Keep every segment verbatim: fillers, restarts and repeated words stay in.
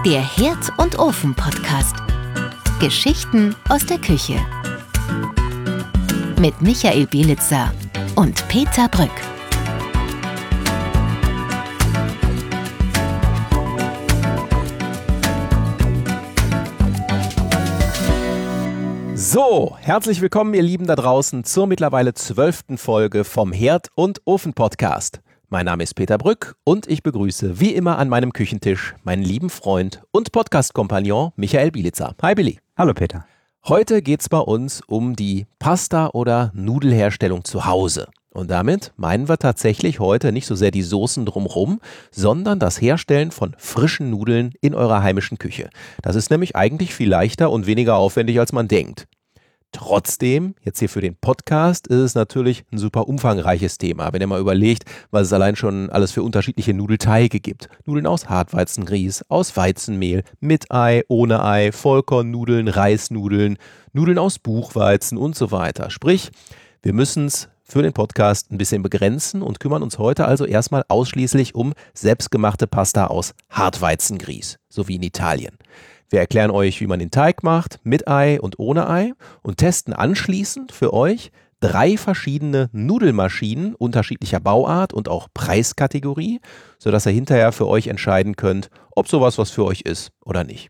Der Herd- und Ofen-Podcast. Geschichten aus der Küche. Mit Michael Bielitzer und Peter Brück. So, herzlich willkommen, ihr Lieben da draußen, zur mittlerweile zwölften Folge vom Herd- und Ofen-Podcast. Mein Name ist Peter Brück und ich begrüße wie immer an meinem Küchentisch meinen lieben Freund und Podcast-Kompagnon Michael Bielitzer. Hi Billy. Hallo Peter. Heute geht es bei uns um die Pasta- oder Nudelherstellung zu Hause. Und damit meinen wir tatsächlich heute nicht so sehr die Soßen drumherum, sondern das Herstellen von frischen Nudeln in eurer heimischen Küche. Das ist nämlich eigentlich viel leichter und weniger aufwendig, als man denkt. Trotzdem, jetzt hier für den Podcast, ist es natürlich ein super umfangreiches Thema, wenn ihr mal überlegt, was es allein schon alles für unterschiedliche Nudelteige gibt. Nudeln aus Hartweizengrieß, aus Weizenmehl, mit Ei, ohne Ei, Vollkornnudeln, Reisnudeln, Nudeln aus Buchweizen und so weiter. Sprich, wir müssen es für den Podcast ein bisschen begrenzen und kümmern uns heute also erstmal ausschließlich um selbstgemachte Pasta aus Hartweizengrieß, so wie in Italien. Wir erklären euch, wie man den Teig macht, mit Ei und ohne Ei und testen anschließend für euch drei verschiedene Nudelmaschinen unterschiedlicher Bauart und auch Preiskategorie, sodass ihr hinterher für euch entscheiden könnt, ob sowas was für euch ist oder nicht.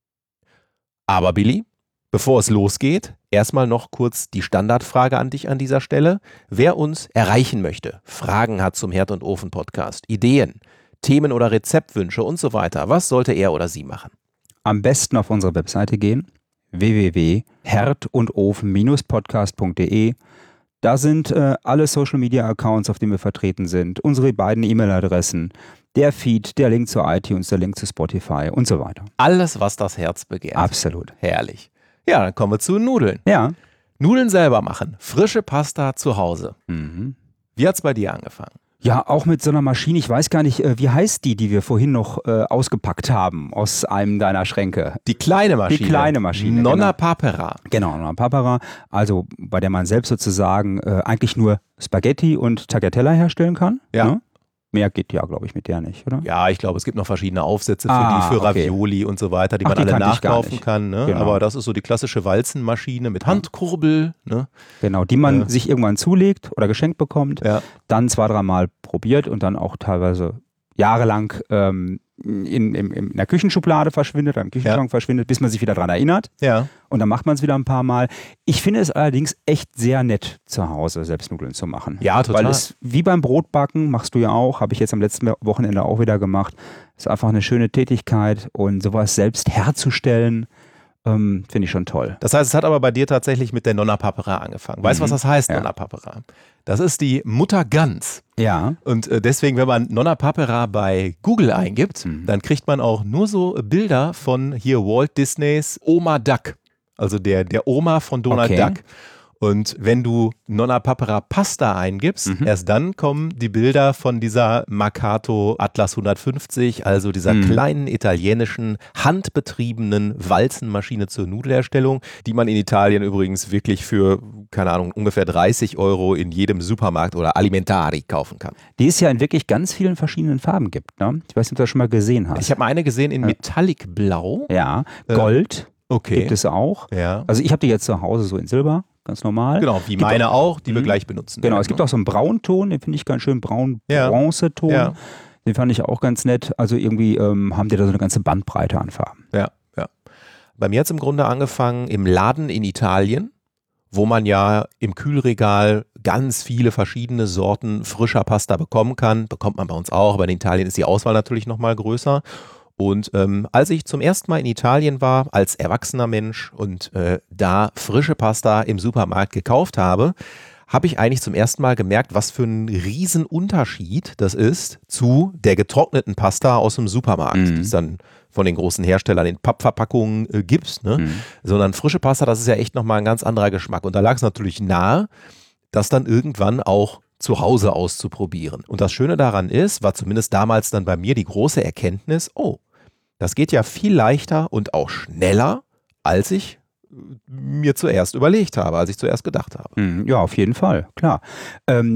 Aber Billy, bevor es losgeht, erstmal noch kurz die Standardfrage an dich an dieser Stelle. Wer uns erreichen möchte, Fragen hat zum Herd- und Ofen-Podcast, Ideen, Themen oder Rezeptwünsche und so weiter, was sollte er oder sie machen? Am besten auf unsere Webseite gehen, w w w punkt herd und ofen podcast punkt d e. Da sind äh, alle Social-Media-Accounts, auf denen wir vertreten sind, unsere beiden E-Mail-Adressen, der Feed, der Link zu iTunes, der Link zu Spotify und so weiter. Alles, was das Herz begehrt. Absolut. Herrlich. Ja, dann kommen wir zu Nudeln. Ja. Nudeln selber machen, frische Pasta zu Hause. Mhm. Wie hat es bei dir angefangen? Ja, auch mit so einer Maschine, ich weiß gar nicht, äh, wie heißt die, die wir vorhin noch äh, ausgepackt haben aus einem deiner Schränke? Die kleine Maschine. Die kleine Maschine. Nonna genau. Papera. Genau, Nonna Papera, also bei der man selbst sozusagen äh, eigentlich nur Spaghetti und Tagliatella herstellen kann. Ja. Ne? Mehr geht ja, glaube ich, mit der nicht, oder? Ja, ich glaube, es gibt noch verschiedene Aufsätze für Ah, die, für okay. Ravioli und so weiter, die Ach, man die alle kannte ich gar nachkaufen nicht. kann. Ne? Genau. Aber das ist so die klassische Walzenmaschine mit Handkurbel. Ne? Genau, die man Äh. sich irgendwann zulegt oder geschenkt bekommt, Ja. dann zwei, dreimal probiert und dann auch teilweise jahrelang ähm, in, in, in der Küchenschublade verschwindet, im Küchenschrank Ja. verschwindet, bis man sich wieder daran erinnert. Ja. Und dann macht man es wieder ein paar Mal. Ich finde es allerdings echt sehr nett, zu Hause selbst Nudeln zu machen. Ja, total. Weil es, wie beim Brotbacken, machst du ja auch, habe ich jetzt am letzten Wochenende auch wieder gemacht. Ist einfach eine schöne Tätigkeit und sowas selbst herzustellen, ähm, finde ich schon toll. Das heißt, es hat aber bei dir tatsächlich mit der Nonna Papera angefangen. Weißt du, was das heißt, Ja. Nonna Papera? Das ist die Mutter Gans. Ja. Und äh, deswegen, wenn man Nonna Papera bei Google eingibt, Mhm. dann kriegt man auch nur so Bilder von hier Walt Disneys Oma Duck. Also der, der Oma von Donald Okay. Duck. Und wenn du Nonna Papera Pasta eingibst, Mhm. erst dann kommen die Bilder von dieser Mercato Atlas hundertfünfzig, also dieser Mhm. kleinen italienischen, handbetriebenen Walzenmaschine zur Nudelherstellung, die man in Italien übrigens wirklich für, keine Ahnung, ungefähr dreißig Euro in jedem Supermarkt oder Alimentari kaufen kann. Die es ja in wirklich ganz vielen verschiedenen Farben gibt. Ne? Ich weiß nicht, ob du das schon mal gesehen hast. Ich habe mal eine gesehen in Metallic Blau. ja, Äh, Gold Okay. gibt es auch. Ja. Also ich habe die jetzt zu Hause so in Silber, ganz normal. Genau, wie Gibt meine auch, die wir Mhm. gleich benutzen. Genau, werden, es gibt ne? auch so einen Braunton, den finde ich ganz schön, Ja. braun-bronzeton. Ja. Den fand ich auch ganz nett. Also irgendwie ähm, haben die da so eine ganze Bandbreite an Farben. Ja, ja. Bei mir hat es im Grunde angefangen im Laden in Italien, wo man ja im Kühlregal ganz viele verschiedene Sorten frischer Pasta bekommen kann. Bekommt man bei uns auch, aber in Italien ist die Auswahl natürlich nochmal größer. Und ähm, als ich zum ersten Mal in Italien war, als erwachsener Mensch und äh, da frische Pasta im Supermarkt gekauft habe, habe ich eigentlich zum ersten Mal gemerkt, was für ein Riesenunterschied das ist zu der getrockneten Pasta aus dem Supermarkt, Mhm. die es dann von den großen Herstellern in Pappverpackungen äh, gibt. Ne? Mhm. Sondern frische Pasta, das ist ja echt nochmal ein ganz anderer Geschmack. Und da lag es natürlich nahe, das dann irgendwann auch zu Hause auszuprobieren. Und das Schöne daran ist, war zumindest damals dann bei mir die große Erkenntnis, oh, das geht ja viel leichter und auch schneller, als ich mir zuerst überlegt habe, als ich zuerst gedacht habe. Mhm. Ja, auf jeden Fall, klar. Ähm,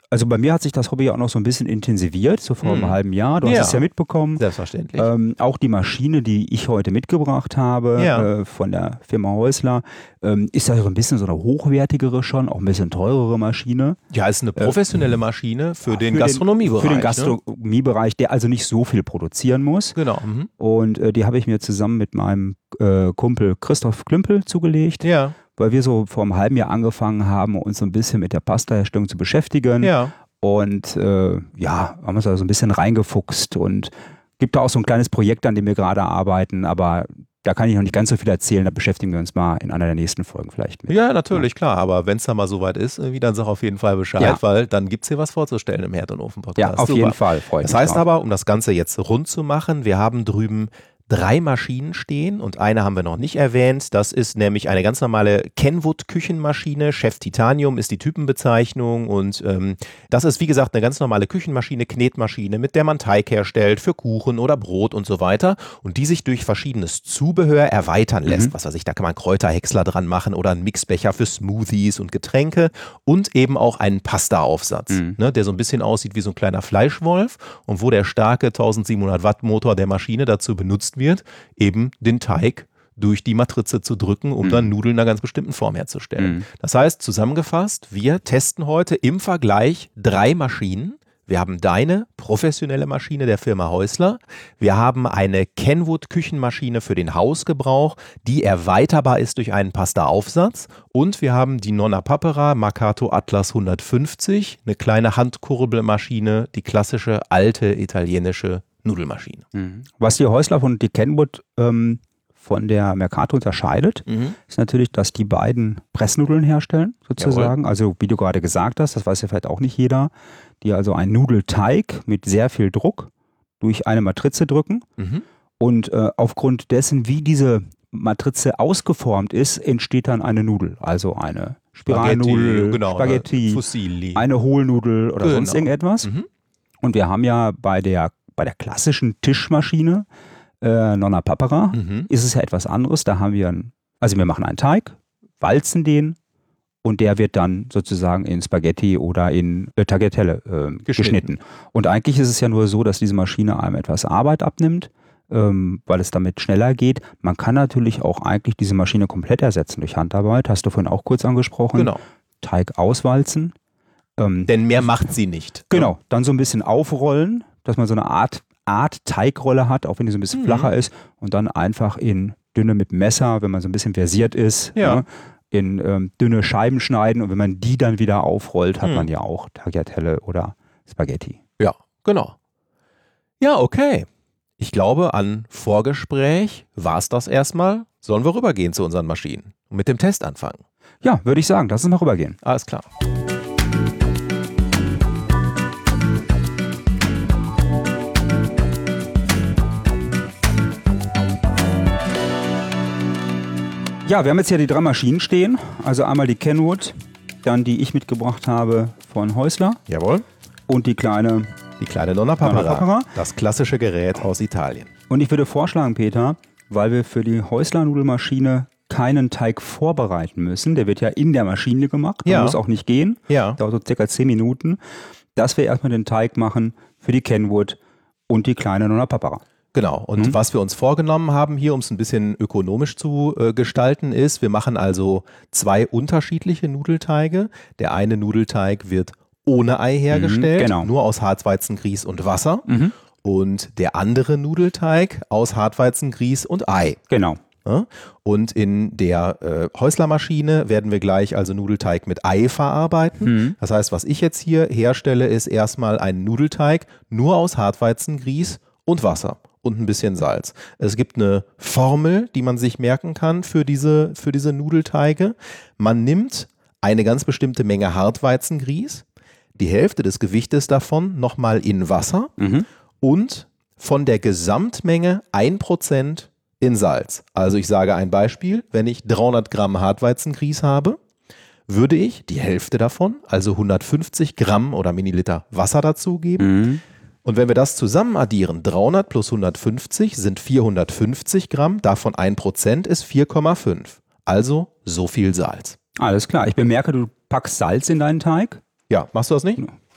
Also bei mir hat sich das Hobby ja auch noch so ein bisschen intensiviert, so vor Mhm. einem halben Jahr. Du hast Ja. es ja mitbekommen. Selbstverständlich. Ähm, auch die Maschine, die ich heute mitgebracht habe, Ja. äh, von der Firma Häusler, ähm, ist ja so ein bisschen so eine hochwertigere schon, auch ein bisschen teurere Maschine. Ja, ist eine professionelle Maschine für den Für Gastronomiebereich. Für den ne? Gastronomiebereich, der also nicht so viel produzieren muss. Genau. Mhm. Und äh, die habe ich mir zusammen mit meinem äh, Kumpel Christoph Klümpel zugelegt, Ja, weil wir so vor einem halben Jahr angefangen haben, uns so ein bisschen mit der Pastaherstellung zu beschäftigen. ja. Und äh, ja, haben uns da so ein bisschen reingefuchst und gibt da auch so ein kleines Projekt, an dem wir gerade arbeiten, aber da kann ich noch nicht ganz so viel erzählen, da beschäftigen wir uns mal in einer der nächsten Folgen vielleicht mit. Ja, natürlich, klar. Aber wenn es dann mal soweit ist, irgendwie, dann sag auf jeden Fall Bescheid, Ja. weil dann gibt es hier was vorzustellen im Herd- und Ofen-Podcast. Ja, auf Super. jeden Fall, freut Das mich heißt drauf. aber, um das Ganze jetzt rund zu machen, wir haben drüben drei Maschinen stehen und eine haben wir noch nicht erwähnt. Das ist nämlich eine ganz normale Kenwood-Küchenmaschine. Chef Titanium ist die Typenbezeichnung und ähm, das ist wie gesagt eine ganz normale Küchenmaschine, Knetmaschine, mit der man Teig herstellt für Kuchen oder Brot und so weiter und die sich durch verschiedenes Zubehör erweitern lässt. Mhm. Was weiß ich, da kann man Kräuterhäcksler dran machen oder einen Mixbecher für Smoothies und Getränke und eben auch einen Pasta-Aufsatz, Mhm. ne, der so ein bisschen aussieht wie so ein kleiner Fleischwolf und wo der starke eintausendsiebenhundert Watt Motor der Maschine dazu benutzt wird, eben den Teig durch die Matrize zu drücken, um Mhm. dann Nudeln in einer ganz bestimmten Form herzustellen. Mhm. Das heißt, zusammengefasst, wir testen heute im Vergleich drei Maschinen. Wir haben deine professionelle Maschine der Firma Häusler. Wir haben eine Kenwood Küchenmaschine für den Hausgebrauch, die erweiterbar ist durch einen Pasta-Aufsatz. Und wir haben die Nonna Papera Marcato Atlas hundertfünfzig, eine kleine Handkurbelmaschine, die klassische alte italienische Nudelmaschine. Mhm. Was die Häusler und die Kenwood ähm, von der Mercato unterscheidet, ist natürlich, dass die beiden Pressnudeln herstellen, sozusagen. Also wie du gerade gesagt hast, das weiß ja vielleicht auch nicht jeder, die also einen Nudelteig mit sehr viel Druck durch eine Matrize drücken. Mhm. Und äh, aufgrund dessen, wie diese Matrize ausgeformt ist, entsteht dann eine Nudel. Also eine Spiralnudel, genau, Spaghetti, Fusilli. eine Hohlnudel oder Genau. sonst irgendetwas. Mhm. Und wir haben ja bei der, bei der klassischen Tischmaschine äh, Nonna Papera, Mhm. ist es ja etwas anderes. Da haben wir, ein, also wir machen einen Teig, walzen den und der wird dann sozusagen in Spaghetti oder in äh, Tagliatelle äh, geschnitten. Und eigentlich ist es ja nur so, dass diese Maschine einem etwas Arbeit abnimmt, ähm, weil es damit schneller geht. Man kann natürlich auch eigentlich diese Maschine komplett ersetzen durch Handarbeit, hast du vorhin auch kurz angesprochen. Genau. Teig auswalzen. Ähm, Denn mehr macht sie nicht. Genau, dann so ein bisschen aufrollen, dass man so eine Art, Art Teigrolle hat, auch wenn die so ein bisschen Mhm. flacher ist und dann einfach in dünne mit Messer, wenn man so ein bisschen versiert ist, Ja. ne, in ähm, dünne Scheiben schneiden und wenn man die dann wieder aufrollt, hat Mhm. man ja auch Tagliatelle oder Spaghetti. Ja, genau. Ja, okay. Ich glaube, an Vorgespräch war es das erstmal. Sollen wir rübergehen zu unseren Maschinen und mit dem Test anfangen? Ja, würde ich sagen, lass uns mal rübergehen. Alles klar. Ja, wir haben jetzt hier die drei Maschinen stehen, also einmal die Kenwood, dann die ich mitgebracht habe von Häusler Jawohl. und die kleine. Die kleine Nonna Papera. Nonna Papera. Das klassische Gerät aus Italien. Und ich würde vorschlagen, Peter, weil wir für die Häusler-Nudelmaschine keinen Teig vorbereiten müssen, der wird ja in der Maschine gemacht, Ja. muss auch nicht gehen, Ja. dauert so circa zehn Minuten, dass wir erstmal den Teig machen für die Kenwood und die kleine Nonna Papera. Genau. Und Mhm. was wir uns vorgenommen haben hier, um es ein bisschen ökonomisch zu äh, gestalten, ist, wir machen also zwei unterschiedliche Nudelteige. Der eine Nudelteig wird ohne Ei hergestellt, genau. nur aus Hartweizengrieß und Wasser. Mhm. Und der andere Nudelteig aus Hartweizengrieß und Ei. Genau. Ja? Und in der äh, Häuslermaschine werden wir gleich also Nudelteig mit Ei verarbeiten. Mhm. Das heißt, was ich jetzt hier herstelle, ist erstmal einen Nudelteig nur aus Hartweizengrieß und Wasser und ein bisschen Salz. Es gibt eine Formel, die man sich merken kann für diese, für diese Nudelteige. Man nimmt eine ganz bestimmte Menge Hartweizengrieß, die Hälfte des Gewichtes davon nochmal in Wasser Mhm. und von der Gesamtmenge ein Prozent in Salz. Also ich sage ein Beispiel, wenn ich dreihundert Gramm Hartweizengrieß habe, würde ich die Hälfte davon, also hundertfünfzig Gramm oder Milliliter Wasser dazugeben. Mhm. Und wenn wir das zusammen addieren, dreihundert plus hundertfünfzig sind vierhundertfünfzig Gramm, davon ein Prozent ist vier Komma fünf. Also so viel Salz. Alles klar. Ich bemerke, du packst Salz in deinen Teig. Ja, machst du das nicht?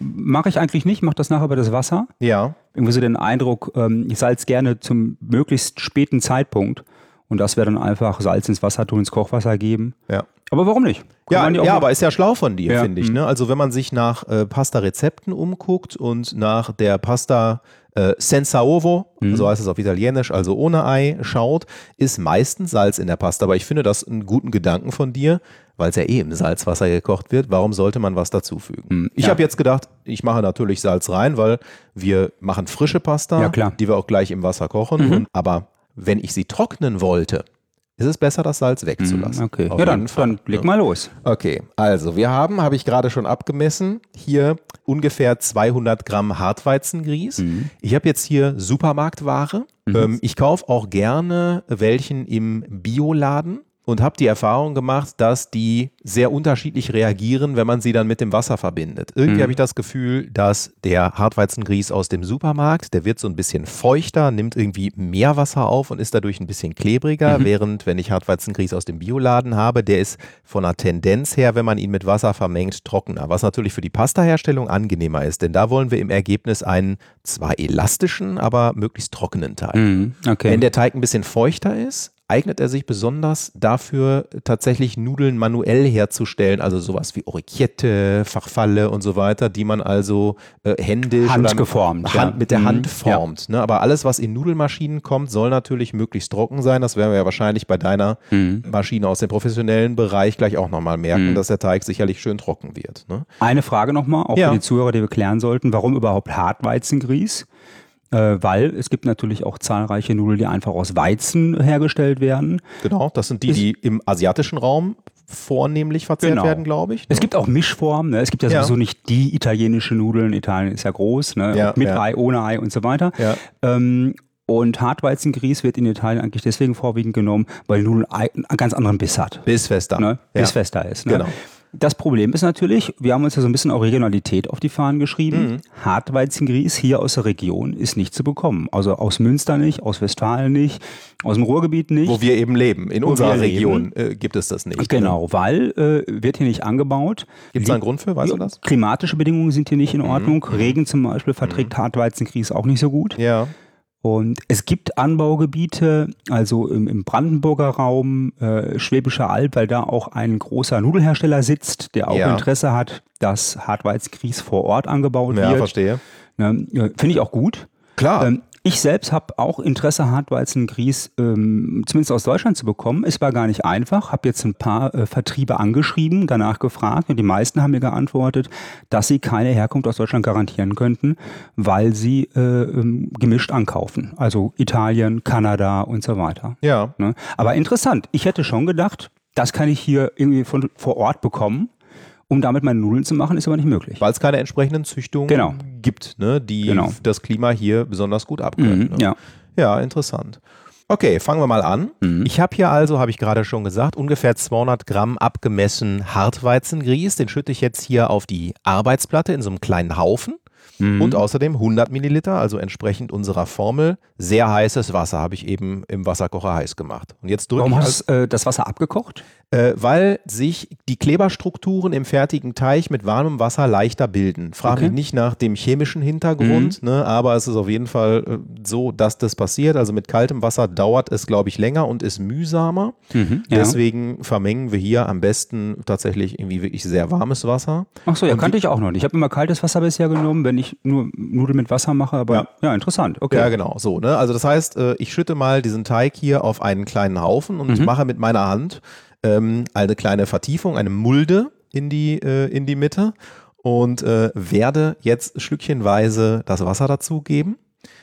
mache ich eigentlich nicht, mache das nachher bei das Wasser. Ja. Irgendwie so den Eindruck, ähm, ich salze gerne zum möglichst späten Zeitpunkt. Und das wäre dann einfach Salz ins Wasser tun, ins Kochwasser geben. Ja. Aber warum nicht? Kann Ja, man auch ja mal- aber ist ja schlau von dir, Ja, finde ich. mhm. Ne? Also wenn man sich nach äh, Pasta-Rezepten umguckt und nach der Pasta äh, senza ovo, Mhm. so heißt es auf Italienisch, also ohne Ei, schaut, ist meistens Salz in der Pasta. Aber ich finde das einen guten Gedanken von dir, weil es ja eh im Salzwasser gekocht wird. Warum sollte man was dazufügen? Mhm, Ich ja. habe jetzt gedacht, ich mache natürlich Salz rein, weil wir machen frische Pasta, Ja, klar. die wir auch gleich im Wasser kochen. Mhm. Und, aber wenn ich sie trocknen wollte, ist es besser, das Salz wegzulassen. Okay, Auf ja, dann, jeden Fall, dann leg ne? mal los. Okay, also wir haben, habe ich gerade schon abgemessen, hier ungefähr zweihundert Gramm Hartweizengrieß. Mhm. Ich habe jetzt hier Supermarktware. Ähm, ich kaufe auch gerne welchen im Bioladen und habe die Erfahrung gemacht, dass die sehr unterschiedlich reagieren, wenn man sie dann mit dem Wasser verbindet. Irgendwie Mhm. habe ich das Gefühl, dass der Hartweizengrieß aus dem Supermarkt, der wird so ein bisschen feuchter, nimmt irgendwie mehr Wasser auf und ist dadurch ein bisschen klebriger, Mhm. während wenn ich Hartweizengrieß aus dem Bioladen habe, der ist von der Tendenz her, wenn man ihn mit Wasser vermengt, trockener, was natürlich für die Pastaherstellung angenehmer ist, denn da wollen wir im Ergebnis einen zwar elastischen, aber möglichst trockenen Teig. Mhm. Okay. Wenn der Teig ein bisschen feuchter ist, eignet er sich besonders dafür, tatsächlich Nudeln manuell herzustellen, also sowas wie Orecchiette, Farfalle und so weiter, die man also äh, händisch Handgeformt, oder Hand, ja. mit der Mhm. Hand formt. Ne? Aber alles, was in Nudelmaschinen kommt, soll natürlich möglichst trocken sein. Das werden wir ja wahrscheinlich bei deiner Mhm. Maschine aus dem professionellen Bereich gleich auch nochmal merken, Mhm. dass der Teig sicherlich schön trocken wird. Ne? Eine Frage nochmal, auch Ja. für die Zuhörer, die wir klären sollten. Warum überhaupt Hartweizengrieß? Äh, weil es gibt natürlich auch zahlreiche Nudeln, die einfach aus Weizen hergestellt werden. Genau, das sind die, Ist- die im asiatischen Raum vornehmlich verzehrt Genau. werden, glaube ich. Ne? Es gibt auch Mischformen. Ne? Es gibt ja, Ja. sowieso nicht die italienische Nudeln. Italien ist ja groß, ne? Ja, Mit ja. Ei, ohne Ei und so weiter. Ja. Ähm, und Hartweizengrieß wird in Italien eigentlich deswegen vorwiegend genommen, weil die Nudel ei- einen ganz anderen Biss hat. Bissfester. Ne? Ja. Bissfester ist. Ne? Genau. Das Problem ist natürlich, wir haben uns ja so ein bisschen auch Regionalität auf die Fahnen geschrieben. Mhm. Hartweizengrieß hier aus der Region ist nicht zu bekommen. Also aus Münster nicht, aus Westfalen nicht, aus dem Ruhrgebiet nicht. Wo wir eben leben. In Wo unserer wir Region äh, gibt es das nicht. Genau, weil äh, wird hier nicht angebaut. Gibt es da einen Grund für? Weißt du das? Klimatische Bedingungen sind hier nicht in Ordnung. Regen zum Beispiel verträgt Hartweizengrieß auch nicht so gut. Ja. Und es gibt Anbaugebiete, also im, im Brandenburger Raum, äh, Schwäbische Alb, weil da auch ein großer Nudelhersteller sitzt, der auch Ja. Interesse hat, dass Hartweizengrieß vor Ort angebaut Ja, wird. verstehe. Ne, äh, Finde ich auch gut. Klar. Ähm, ich selbst habe auch Interesse, Hartweizengrieß ähm, zumindest aus Deutschland zu bekommen. Es war gar nicht einfach. Habe jetzt ein paar äh, Vertriebe angeschrieben, danach gefragt und die meisten haben mir geantwortet, dass sie keine Herkunft aus Deutschland garantieren könnten, weil sie äh, ähm, gemischt ankaufen. Also Italien, Kanada und so weiter. ja. Ne? Aber interessant. Ich hätte schon gedacht, das kann ich hier irgendwie von vor Ort bekommen. Um damit meine Nudeln zu machen, ist aber nicht möglich. Weil es keine entsprechenden Züchtungen Genau. gibt, ne, die Genau. das Klima hier besonders gut abkönnen. Mhm, ne? ja. Ja, interessant. Okay, fangen wir mal an. Mhm. Ich habe hier also, habe ich gerade schon gesagt, ungefähr zweihundert Gramm abgemessen Hartweizengrieß. Den schütte ich jetzt hier auf die Arbeitsplatte in so einem kleinen Haufen. Mhm. Und außerdem hundert Milliliter, also entsprechend unserer Formel, sehr heißes Wasser, habe ich eben im Wasserkocher heiß gemacht. Und jetzt drücke Warum ich hast du äh, das Wasser abgekocht? Äh, weil sich die Kleberstrukturen im fertigen Teig mit warmem Wasser leichter bilden. Frage Okay. mich nicht nach dem chemischen Hintergrund, ne, aber es ist auf jeden Fall äh, so, dass das passiert. Also mit kaltem Wasser dauert es, glaube ich, länger und ist mühsamer. Mhm, ja. Deswegen vermengen wir hier am besten tatsächlich irgendwie wirklich sehr warmes Wasser. Ach so, ja, Und kannte ich auch noch nicht. Ich habe immer kaltes Wasser bisher genommen, wenn ich nur Nudeln mit Wasser mache, aber ja, Ja. interessant. Okay. Ja, genau, so. Ne? Also das heißt, äh, ich schütte mal diesen Teig hier auf einen kleinen Haufen und Mhm. mache mit meiner Hand ähm, eine kleine Vertiefung, eine Mulde in die, äh, in die Mitte und äh, werde jetzt schlückchenweise das Wasser dazugeben.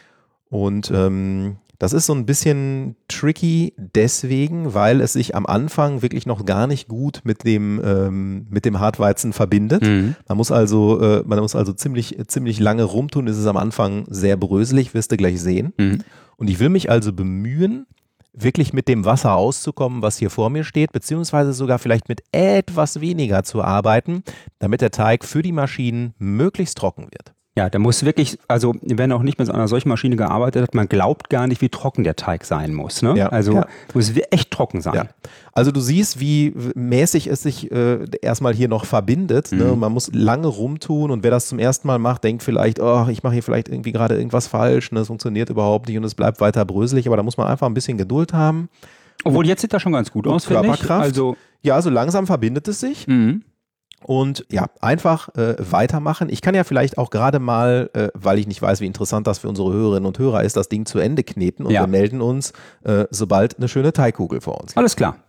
Und ähm, das ist so ein bisschen tricky deswegen, weil es sich am Anfang wirklich noch gar nicht gut mit dem, ähm, mit dem Hartweizen verbindet. Mhm. Man muss also, äh, man muss also ziemlich, ziemlich lange rumtun. Es ist am Anfang sehr bröselig, wirst du gleich sehen. Mhm. Und ich will mich also bemühen, wirklich mit dem Wasser auszukommen, was hier vor mir steht, beziehungsweise sogar vielleicht mit etwas weniger zu arbeiten, damit der Teig für die Maschinen möglichst trocken wird. Ja, der muss wirklich, also wenn auch nicht mit so einer solchen Maschine gearbeitet hat, man glaubt gar nicht, wie trocken der Teig sein muss. Ne? Ja, also ja. muss echt trocken sein. Ja. Also du siehst, wie mäßig es sich äh, erstmal hier noch verbindet. Mhm. Ne? Man muss lange rumtun und wer das zum ersten Mal macht, denkt vielleicht, oh, ich mache hier vielleicht irgendwie gerade irgendwas falsch, ne? Es funktioniert überhaupt nicht und es bleibt weiter bröselig, aber da muss man einfach ein bisschen Geduld haben. Obwohl jetzt sieht das schon ganz gut aus, finde ich. Körperkraft. Also ja, so langsam verbindet es sich. Mhm. Und ja, einfach äh, weitermachen. Ich kann ja vielleicht auch gerade mal, äh, weil ich nicht weiß, wie interessant das für unsere Hörerinnen und Hörer ist, das Ding zu Ende kneten und ja. wir melden uns, äh, sobald eine schöne Teigkugel vor uns liegt. Alles klar.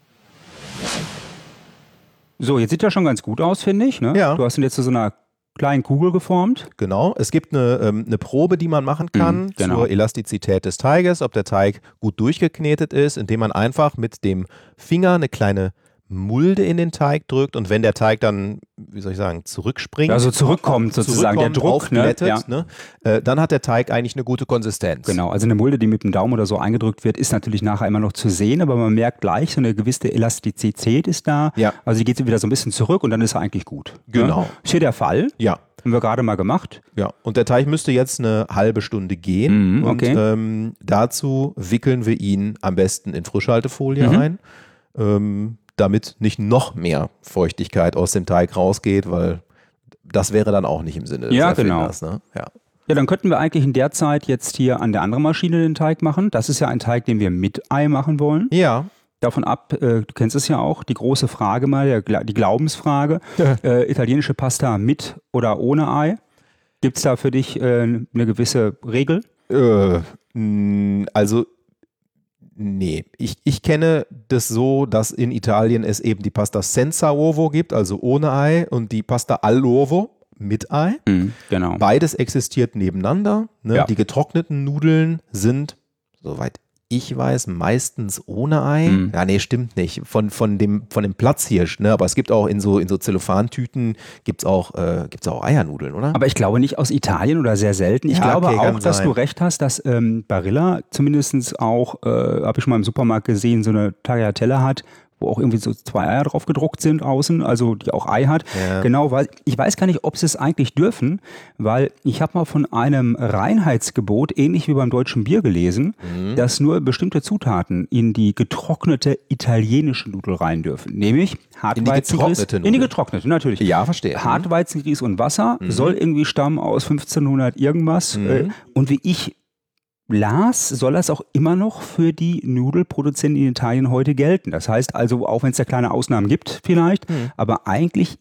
So, jetzt sieht das schon ganz gut aus, finde ich. Ne? Ja. Du hast ihn jetzt zu so einer kleinen Kugel geformt. Genau. Es gibt eine, ähm, eine Probe, die man machen kann mhm, genau. zur Elastizität des Teiges, ob der Teig gut durchgeknetet ist, indem man einfach mit dem Finger eine kleine Mulde in den Teig drückt und wenn der Teig dann, wie soll ich sagen, zurückspringt, also zurückkommt sozusagen, zurückkommt, der Druck, aufglättet, ne? Ja. ne? Äh, dann hat der Teig eigentlich eine gute Konsistenz. Genau, also eine Mulde, die mit dem Daumen oder so eingedrückt wird, ist natürlich nachher immer noch zu sehen, aber man merkt gleich, so eine gewisse Elastizität ist da, ja. also die geht wieder so ein bisschen zurück und dann ist er eigentlich gut. Genau. Ne? Ist hier der Fall. Ja. Haben wir gerade mal gemacht. Ja, und der Teig müsste jetzt eine halbe Stunde gehen Mhm, okay. und ähm, dazu wickeln wir ihn am besten in Frischhaltefolie mhm. ein. Ähm, damit nicht noch mehr Feuchtigkeit aus dem Teig rausgeht, weil das wäre dann auch nicht im Sinne des ja, Erfinders. genau. Ne? Ja. Ja, dann könnten wir eigentlich in der Zeit jetzt hier an der anderen Maschine den Teig machen. Das ist ja ein Teig, den wir mit Ei machen wollen. Ja. Davon ab, äh, du kennst es ja auch, die große Frage mal, der, die Glaubensfrage, ja. äh, italienische Pasta mit oder ohne Ei. Gibt es da für dich äh, eine gewisse Regel? Äh, mh, also Nee, ich, ich kenne das so, dass in Italien es eben die Pasta senza uovo gibt, also ohne Ei, und die Pasta all'uovo mit Ei. Mhm, genau. Beides existiert nebeneinander. Ne? Ja. Die getrockneten Nudeln sind, soweit ich weiß, meistens ohne Ei. Mhm. Ja, nee, stimmt nicht. Von, von, dem, von dem Platzhirsch, ne? Aber es gibt auch in so, in so Zellophantüten gibt's auch, äh, gibt's auch Eiernudeln, oder? Aber ich glaube nicht aus Italien oder sehr selten. Ich ja, glaube okay, auch, dass sein. du recht hast, dass ähm, Barilla zumindest auch, äh, habe ich schon mal im Supermarkt gesehen, so eine Tagliatelle hat, wo auch irgendwie so zwei Eier drauf gedruckt sind außen, also die auch Ei hat. Ja. Genau, weil ich weiß gar nicht, ob sie es eigentlich dürfen, weil ich habe mal von einem Reinheitsgebot, ähnlich wie beim deutschen Bier gelesen, mhm. dass nur bestimmte Zutaten in die getrocknete italienische Nudel rein dürfen. Nämlich Hartweizengrieß. In die getrocknete Nudel? In die getrocknete, natürlich. Ja, verstehe. Hartweizengrieß und Wasser mhm. soll irgendwie stammen aus fünfzehnhundert irgendwas. Mhm. Und wie ich las, soll das auch immer noch für die Nudelproduzenten in Italien heute gelten. Das heißt also, auch wenn es da kleine Ausnahmen gibt vielleicht, mhm. aber eigentlich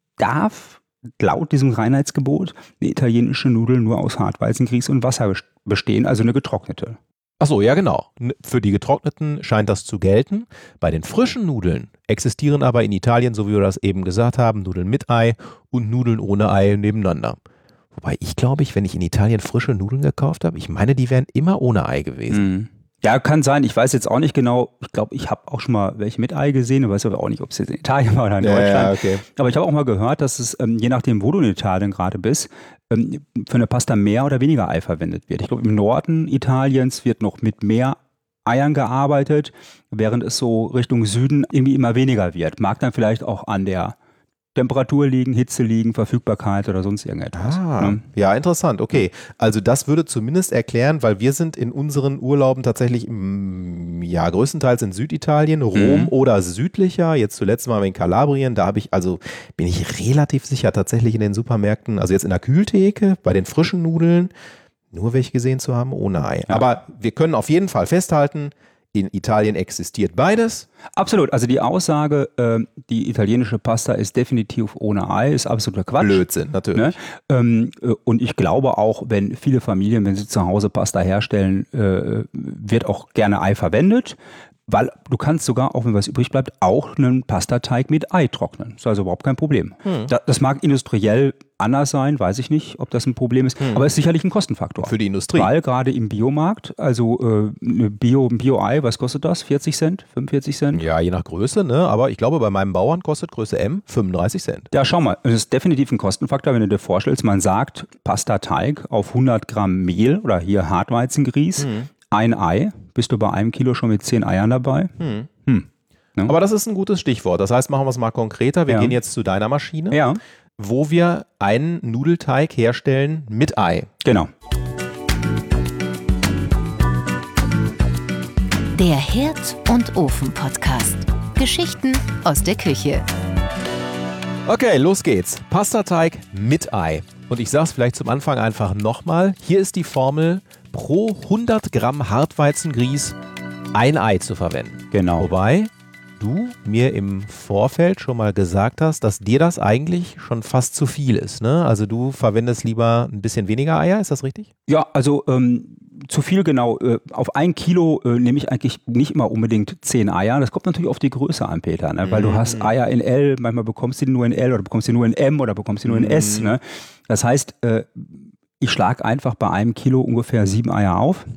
darf laut diesem Reinheitsgebot eine italienische Nudel nur aus Hartweizengrieß und Wasser bestehen, also eine getrocknete. Ach so, ja genau. Für die getrockneten scheint das zu gelten. Bei den frischen Nudeln existieren aber in Italien, so wie wir das eben gesagt haben, Nudeln mit Ei und Nudeln ohne Ei nebeneinander. Wobei ich glaube, ich, wenn ich in Italien frische Nudeln gekauft habe, ich meine, die wären immer ohne Ei gewesen. Mhm. Ja, kann sein. Ich weiß jetzt auch nicht genau. Ich glaube, ich habe auch schon mal welche mit Ei gesehen. Ich weiß aber auch nicht, ob es jetzt in Italien war oder in ja, Deutschland. Ja, okay. Aber ich habe auch mal gehört, dass es, ähm, je nachdem, wo du in Italien gerade bist, ähm, für eine Pasta mehr oder weniger Ei verwendet wird. Ich glaube, im Norden Italiens wird noch mit mehr Eiern gearbeitet, während es so Richtung Süden irgendwie immer weniger wird. Mag dann vielleicht auch an der Temperatur liegen, Hitze liegen, Verfügbarkeit oder sonst irgendetwas. Ah, ne? Ja, interessant. Okay, also das würde zumindest erklären, weil wir sind in unseren Urlauben tatsächlich im, ja, größtenteils in Süditalien, Rom mhm. oder südlicher. Jetzt zuletzt waren wir in Kalabrien. Da habe ich, also bin ich relativ sicher tatsächlich in den Supermärkten, also jetzt in der Kühltheke, bei den frischen Nudeln, nur welche gesehen zu haben ohne Ei. Ja. Aber wir können auf jeden Fall festhalten, in Italien existiert beides. Absolut. Also die Aussage, äh, die italienische Pasta ist definitiv ohne Ei, ist absoluter Quatsch. Blödsinn, natürlich. Ne? Ähm, äh, und ich glaube auch, wenn viele Familien, wenn sie zu Hause Pasta herstellen, äh, wird auch gerne Ei verwendet. Weil du kannst sogar, auch wenn was übrig bleibt, auch einen Pastateig mit Ei trocknen. Das ist also überhaupt kein Problem. Hm. Das, das mag industriell anders sein, weiß ich nicht, ob das ein Problem ist, hm. aber ist sicherlich ein Kostenfaktor. Für die Industrie. Weil gerade im Biomarkt, also äh, Bio, ein Bio-Ei, was kostet das? vierzig Cent? fünfundvierzig Cent? Ja, je nach Größe, ne? Aber ich glaube, bei meinem Bauern kostet Größe M fünfunddreißig Cent. Ja, schau mal, das ist definitiv ein Kostenfaktor, wenn du dir vorstellst, man sagt, Pastateig auf hundert Gramm Mehl oder hier Hartweizengrieß, hm. ein Ei, bist du bei einem Kilo schon mit zehn Eiern dabei? Hm. Hm. Ja. Aber das ist ein gutes Stichwort. Das heißt, machen wir es mal konkreter. Wir ja. gehen jetzt zu deiner Maschine. Ja. wo wir einen Nudelteig herstellen mit Ei. Genau. Der Herd- und Ofen-Podcast. Geschichten aus der Küche. Okay, los geht's. Pastateig mit Ei. Und ich sag's vielleicht zum Anfang einfach nochmal. Hier ist die Formel: pro hundert Gramm Hartweizengrieß ein Ei zu verwenden. Genau. Wobei du mir im Vorfeld schon mal gesagt hast, dass dir das eigentlich schon fast zu viel ist, ne? Also du verwendest lieber ein bisschen weniger Eier, ist das richtig? Ja, also ähm, zu viel genau. Äh, auf ein Kilo äh, nehme ich eigentlich nicht immer unbedingt zehn Eier. Das kommt natürlich auf die Größe an, Peter, ne? Weil Mhm. du hast Eier in L, manchmal bekommst du die nur in L oder bekommst du die nur in M oder bekommst du die nur in S. Ne? Das heißt, äh, ich schlage einfach bei einem Kilo ungefähr sieben Eier auf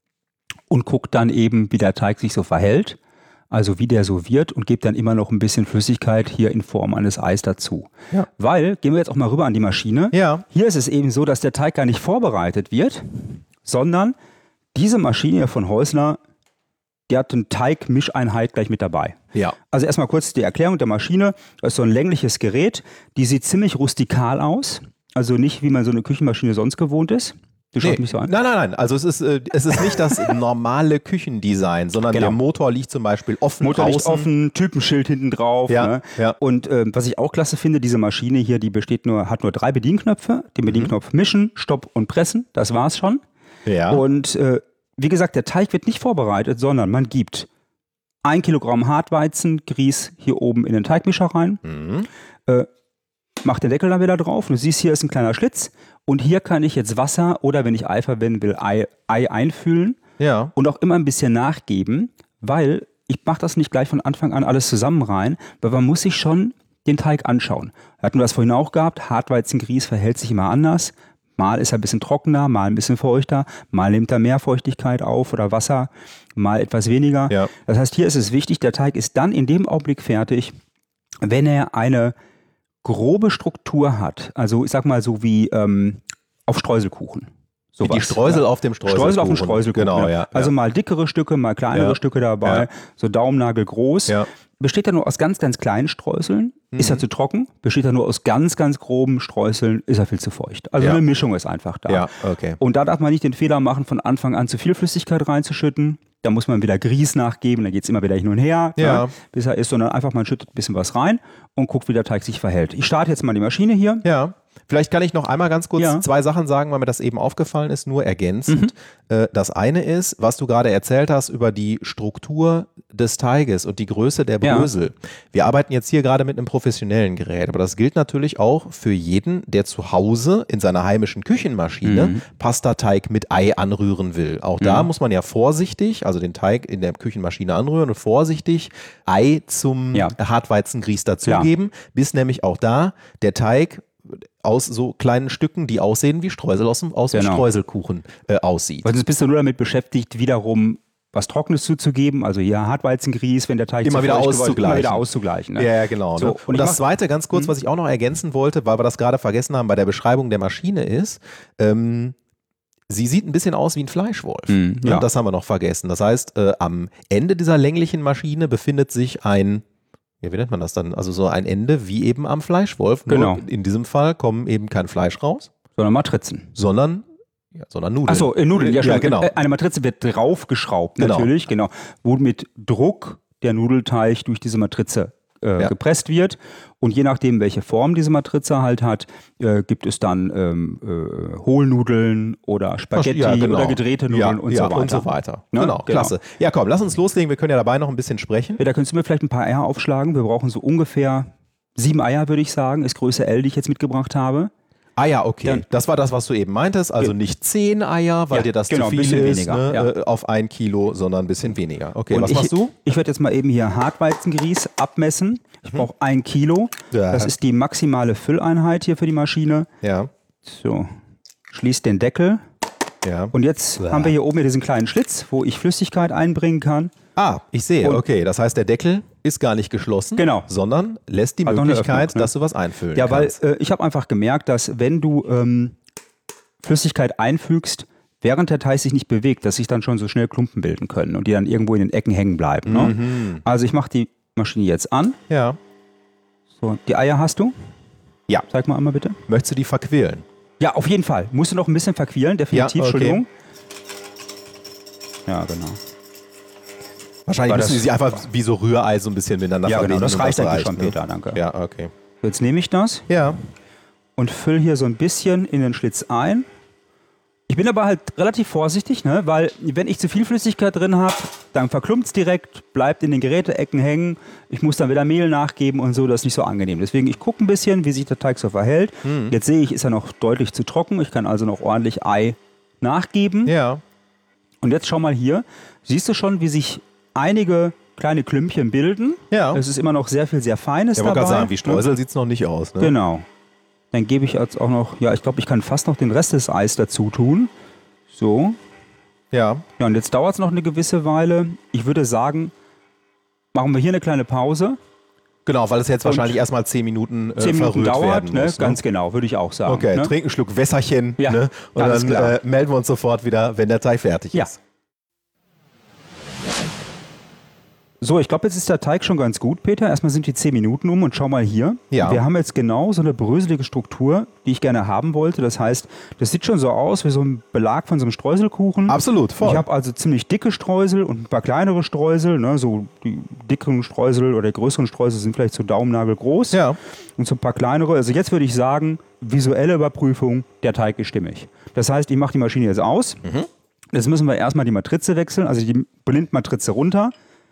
und gucke dann eben, wie der Teig sich so verhält. Also wie der so wird, und gebe dann immer noch ein bisschen Flüssigkeit hier in Form eines Eis dazu. Ja. Weil, gehen wir jetzt auch mal rüber an die Maschine. Ja. Hier ist es eben so, dass der Teig gar nicht vorbereitet wird, sondern diese Maschine hier von Häusler, die hat eine Teigmischeinheit gleich mit dabei. Ja. Also erstmal kurz die Erklärung der Maschine. Das ist so ein längliches Gerät, die sieht ziemlich rustikal aus. Also nicht, wie man so eine Küchenmaschine sonst gewohnt ist. Du schaust Nee. mich so an. Nein, nein, nein. Also es ist, äh, es ist nicht das normale Küchendesign, sondern Genau. der Motor liegt zum Beispiel offen Motor liegt außen. offen, Typenschild hinten drauf. Ja, Ne? ja. Und ähm, was ich auch klasse finde, diese Maschine hier, die besteht nur, hat nur drei Bedienknöpfe. Den Bedienknopf mischen, Stopp und pressen. Das war's schon. Ja. Und äh, wie gesagt, der Teig wird nicht vorbereitet, sondern man gibt ein Kilogramm Hartweizengrieß hier oben in den Teigmischer rein, Mhm. äh, macht den Deckel dann wieder drauf. Du siehst, hier ist ein kleiner Schlitz, und hier kann ich jetzt Wasser oder, wenn ich Ei verwenden will, Ei, Ei einfüllen Ja. und auch immer ein bisschen nachgeben, weil ich mache das nicht gleich von Anfang an alles zusammen rein, weil man muss sich schon den Teig anschauen. Hatten wir das vorhin auch gehabt, Hartweizengrieß verhält sich immer anders. Mal ist er ein bisschen trockener, mal ein bisschen feuchter, mal nimmt er mehr Feuchtigkeit auf oder Wasser, mal etwas weniger. Ja. Das heißt, hier ist es wichtig, der Teig ist dann in dem Augenblick fertig, wenn er eine grobe Struktur hat. Also ich sag mal so wie ähm, auf Streuselkuchen. Wie die Sowas. Streusel Ja. auf dem Streuselkuchen. Streusel auf dem Streuselkuchen. Genau, ja. Also ja. mal dickere Stücke, mal kleinere Ja. Stücke dabei, Ja. so Daumennagel groß. Ja. Besteht er nur aus ganz, ganz kleinen Streuseln, ist er zu trocken. Besteht er nur aus ganz, ganz groben Streuseln, ist er viel zu feucht. Also Ja. eine Mischung ist einfach da. Ja, okay. Und da darf man nicht den Fehler machen, von Anfang an zu viel Flüssigkeit reinzuschütten. Da muss man wieder Grieß nachgeben, dann geht es immer wieder hin und her, Ja. ne, bis er ist, sondern einfach, man schüttet ein bisschen was rein und guckt, wie der Teig sich verhält. Ich starte jetzt mal die Maschine hier. Ja, vielleicht kann ich noch einmal ganz kurz Ja. zwei Sachen sagen, weil mir das eben aufgefallen ist, nur ergänzend. Äh, Das eine ist, was du gerade erzählt hast über die Struktur des Teiges und die Größe der Ja. Brösel. Wir arbeiten jetzt hier gerade mit einem professionellen Gerät, aber das gilt natürlich auch für jeden, der zu Hause in seiner heimischen Küchenmaschine Mhm. Pastateig mit Ei anrühren will. Auch da muss man ja vorsichtig, also den Teig in der Küchenmaschine anrühren und vorsichtig Ei zum Ja. Hartweizengrieß dazugeben, bis nämlich auch da der Teig aus so kleinen Stücken, die aussehen wie Streusel aus dem, aus dem Genau. Streuselkuchen äh, aussieht. Weil sonst bist du nur damit beschäftigt, wiederum was Trockenes zuzugeben, also hier Hartweizengrieß, wenn der Teig Immer zu wieder feucht geworden ist, auszugleichen. Immer wieder auszugleichen. Ne? Ja, ja, genau. So, Ne? und Und ich das mach- Zweite, ganz kurz, was ich auch noch ergänzen wollte, weil wir das gerade vergessen haben bei der Beschreibung der Maschine ist, ähm, sie sieht ein bisschen aus wie ein Fleischwolf. Mhm, Ne? ja. Das haben wir noch vergessen. Das heißt, äh, am Ende dieser länglichen Maschine befindet sich ein, ja, wie nennt man das dann? Also so ein Ende wie eben am Fleischwolf. Nur Genau. in diesem Fall kommen eben kein Fleisch raus, Sondern Matrizen. sondern, ja, sondern Nudeln. Achso, äh, Nudeln, ja, Ja, schon. genau. Äh, Eine Matrize wird draufgeschraubt, Genau. natürlich, genau. Wo mit Druck der Nudelteig durch diese Matrize äh, Ja. gepresst wird. Und je nachdem, welche Form diese Matrize halt hat, äh, gibt es dann ähm, äh, Hohlnudeln oder Spaghetti Ja, genau. oder gedrehte Nudeln ja, und, ja, so weiter. und so weiter. Ne? Genau, klasse. Ja, komm, lass uns loslegen. Wir können ja dabei noch ein bisschen sprechen. Ja, da könntest du mir vielleicht ein paar Eier aufschlagen. Wir brauchen so ungefähr sieben Eier, würde ich sagen. Ist Größe L, die ich jetzt mitgebracht habe. Ah ja, okay. Dann- das war das, was du eben meintest. Also Ge- nicht zehn Eier, weil Ja, dir das genau, zu ein viel bisschen ist, weniger, ne, ja. äh, auf ein Kilo, sondern ein bisschen weniger. Okay, Und was ich, machst du? Ich werde jetzt mal eben hier Hartweizengrieß abmessen. Ich brauche ein Kilo. Ja. Das ist die maximale Fülleinheit hier für die Maschine. Ja, So, schließt den Deckel. ja. Und jetzt Ja. haben wir hier oben hier diesen kleinen Schlitz, wo ich Flüssigkeit einbringen kann. Ah, ich sehe, Und- okay. Das heißt, der Deckel ist gar nicht geschlossen, Genau. sondern lässt die Hat noch eine Möglichkeit, Öffnung, ne? dass du was einfüllen Ja, weil kannst. äh, ich habe einfach gemerkt, dass wenn du ähm, Flüssigkeit einfügst, während der Teig sich nicht bewegt, dass sich dann schon so schnell Klumpen bilden können und die dann irgendwo in den Ecken hängen bleiben. Ne? Mhm. Also ich mache die Maschine jetzt an. Ja, So, die Eier hast du? Ja. Zeig mal einmal bitte. Möchtest du die verquirlen? Ja, auf jeden Fall. Musst du noch ein bisschen verquirlen, definitiv, Ja, okay. Entschuldigung. Ja, genau. Wahrscheinlich War müssen das- sie einfach wie so Rührei so ein bisschen miteinander Ja, genau, verbinden. das und reicht eigentlich reicht, schon, ne? Peter, danke. Ja, okay. Jetzt nehme ich das Ja. und fülle hier so ein bisschen in den Schlitz ein. Ich bin aber halt relativ vorsichtig, ne? Weil wenn ich zu viel Flüssigkeit drin habe, dann verklumpt es direkt, bleibt in den Geräteecken hängen. Ich muss dann wieder Mehl nachgeben und so, das ist nicht so angenehm. Deswegen, ich gucke ein bisschen, wie sich der Teig so verhält. Hm. Jetzt sehe ich, ist er noch deutlich zu trocken. Ich kann also noch ordentlich Ei nachgeben. Ja. Und jetzt schau mal hier. Siehst du schon, wie sich einige kleine Klümpchen bilden? Ja. Es ist immer noch sehr viel, sehr Feines Ich wollte dabei. gerade sagen, wie ne? Streusel sieht es noch nicht aus. Ne? Genau. Dann gebe ich jetzt auch noch, ja, ich glaube, ich kann fast noch den Rest des Eis dazu tun. So. Ja. Ja, und jetzt dauert es noch eine gewisse Weile. Ich würde sagen, machen wir hier eine kleine Pause. Genau, weil es jetzt Und wahrscheinlich erstmal zehn Minuten äh, Zehn Minuten verrührt dauert, werden ne? muss. Ne? Ganz genau, würde ich auch sagen. Okay, ne? trink einen Schluck Wässerchen, Ja, ne? Und ganz dann klar. äh, melden wir uns sofort wieder, wenn der Teig fertig Ja. ist. So, ich glaube, jetzt ist der Teig schon ganz gut, Peter. Erstmal sind die zehn Minuten um und schau mal hier. Ja. Wir haben jetzt genau so eine bröselige Struktur, die ich gerne haben wollte. Das heißt, das sieht schon so aus wie so ein Belag von so einem Streuselkuchen. Absolut, voll. Ich habe also ziemlich dicke Streusel und ein paar kleinere Streusel. Ne? So die dickeren Streusel oder die größeren Streusel sind vielleicht so Daumennagel groß. Ja. Und so ein paar kleinere. Also jetzt würde ich sagen, visuelle Überprüfung, der Teig ist stimmig. Das heißt, ich mache die Maschine jetzt aus. Mhm. Jetzt müssen wir erstmal die Matrize wechseln, also die Blindmatrize runter.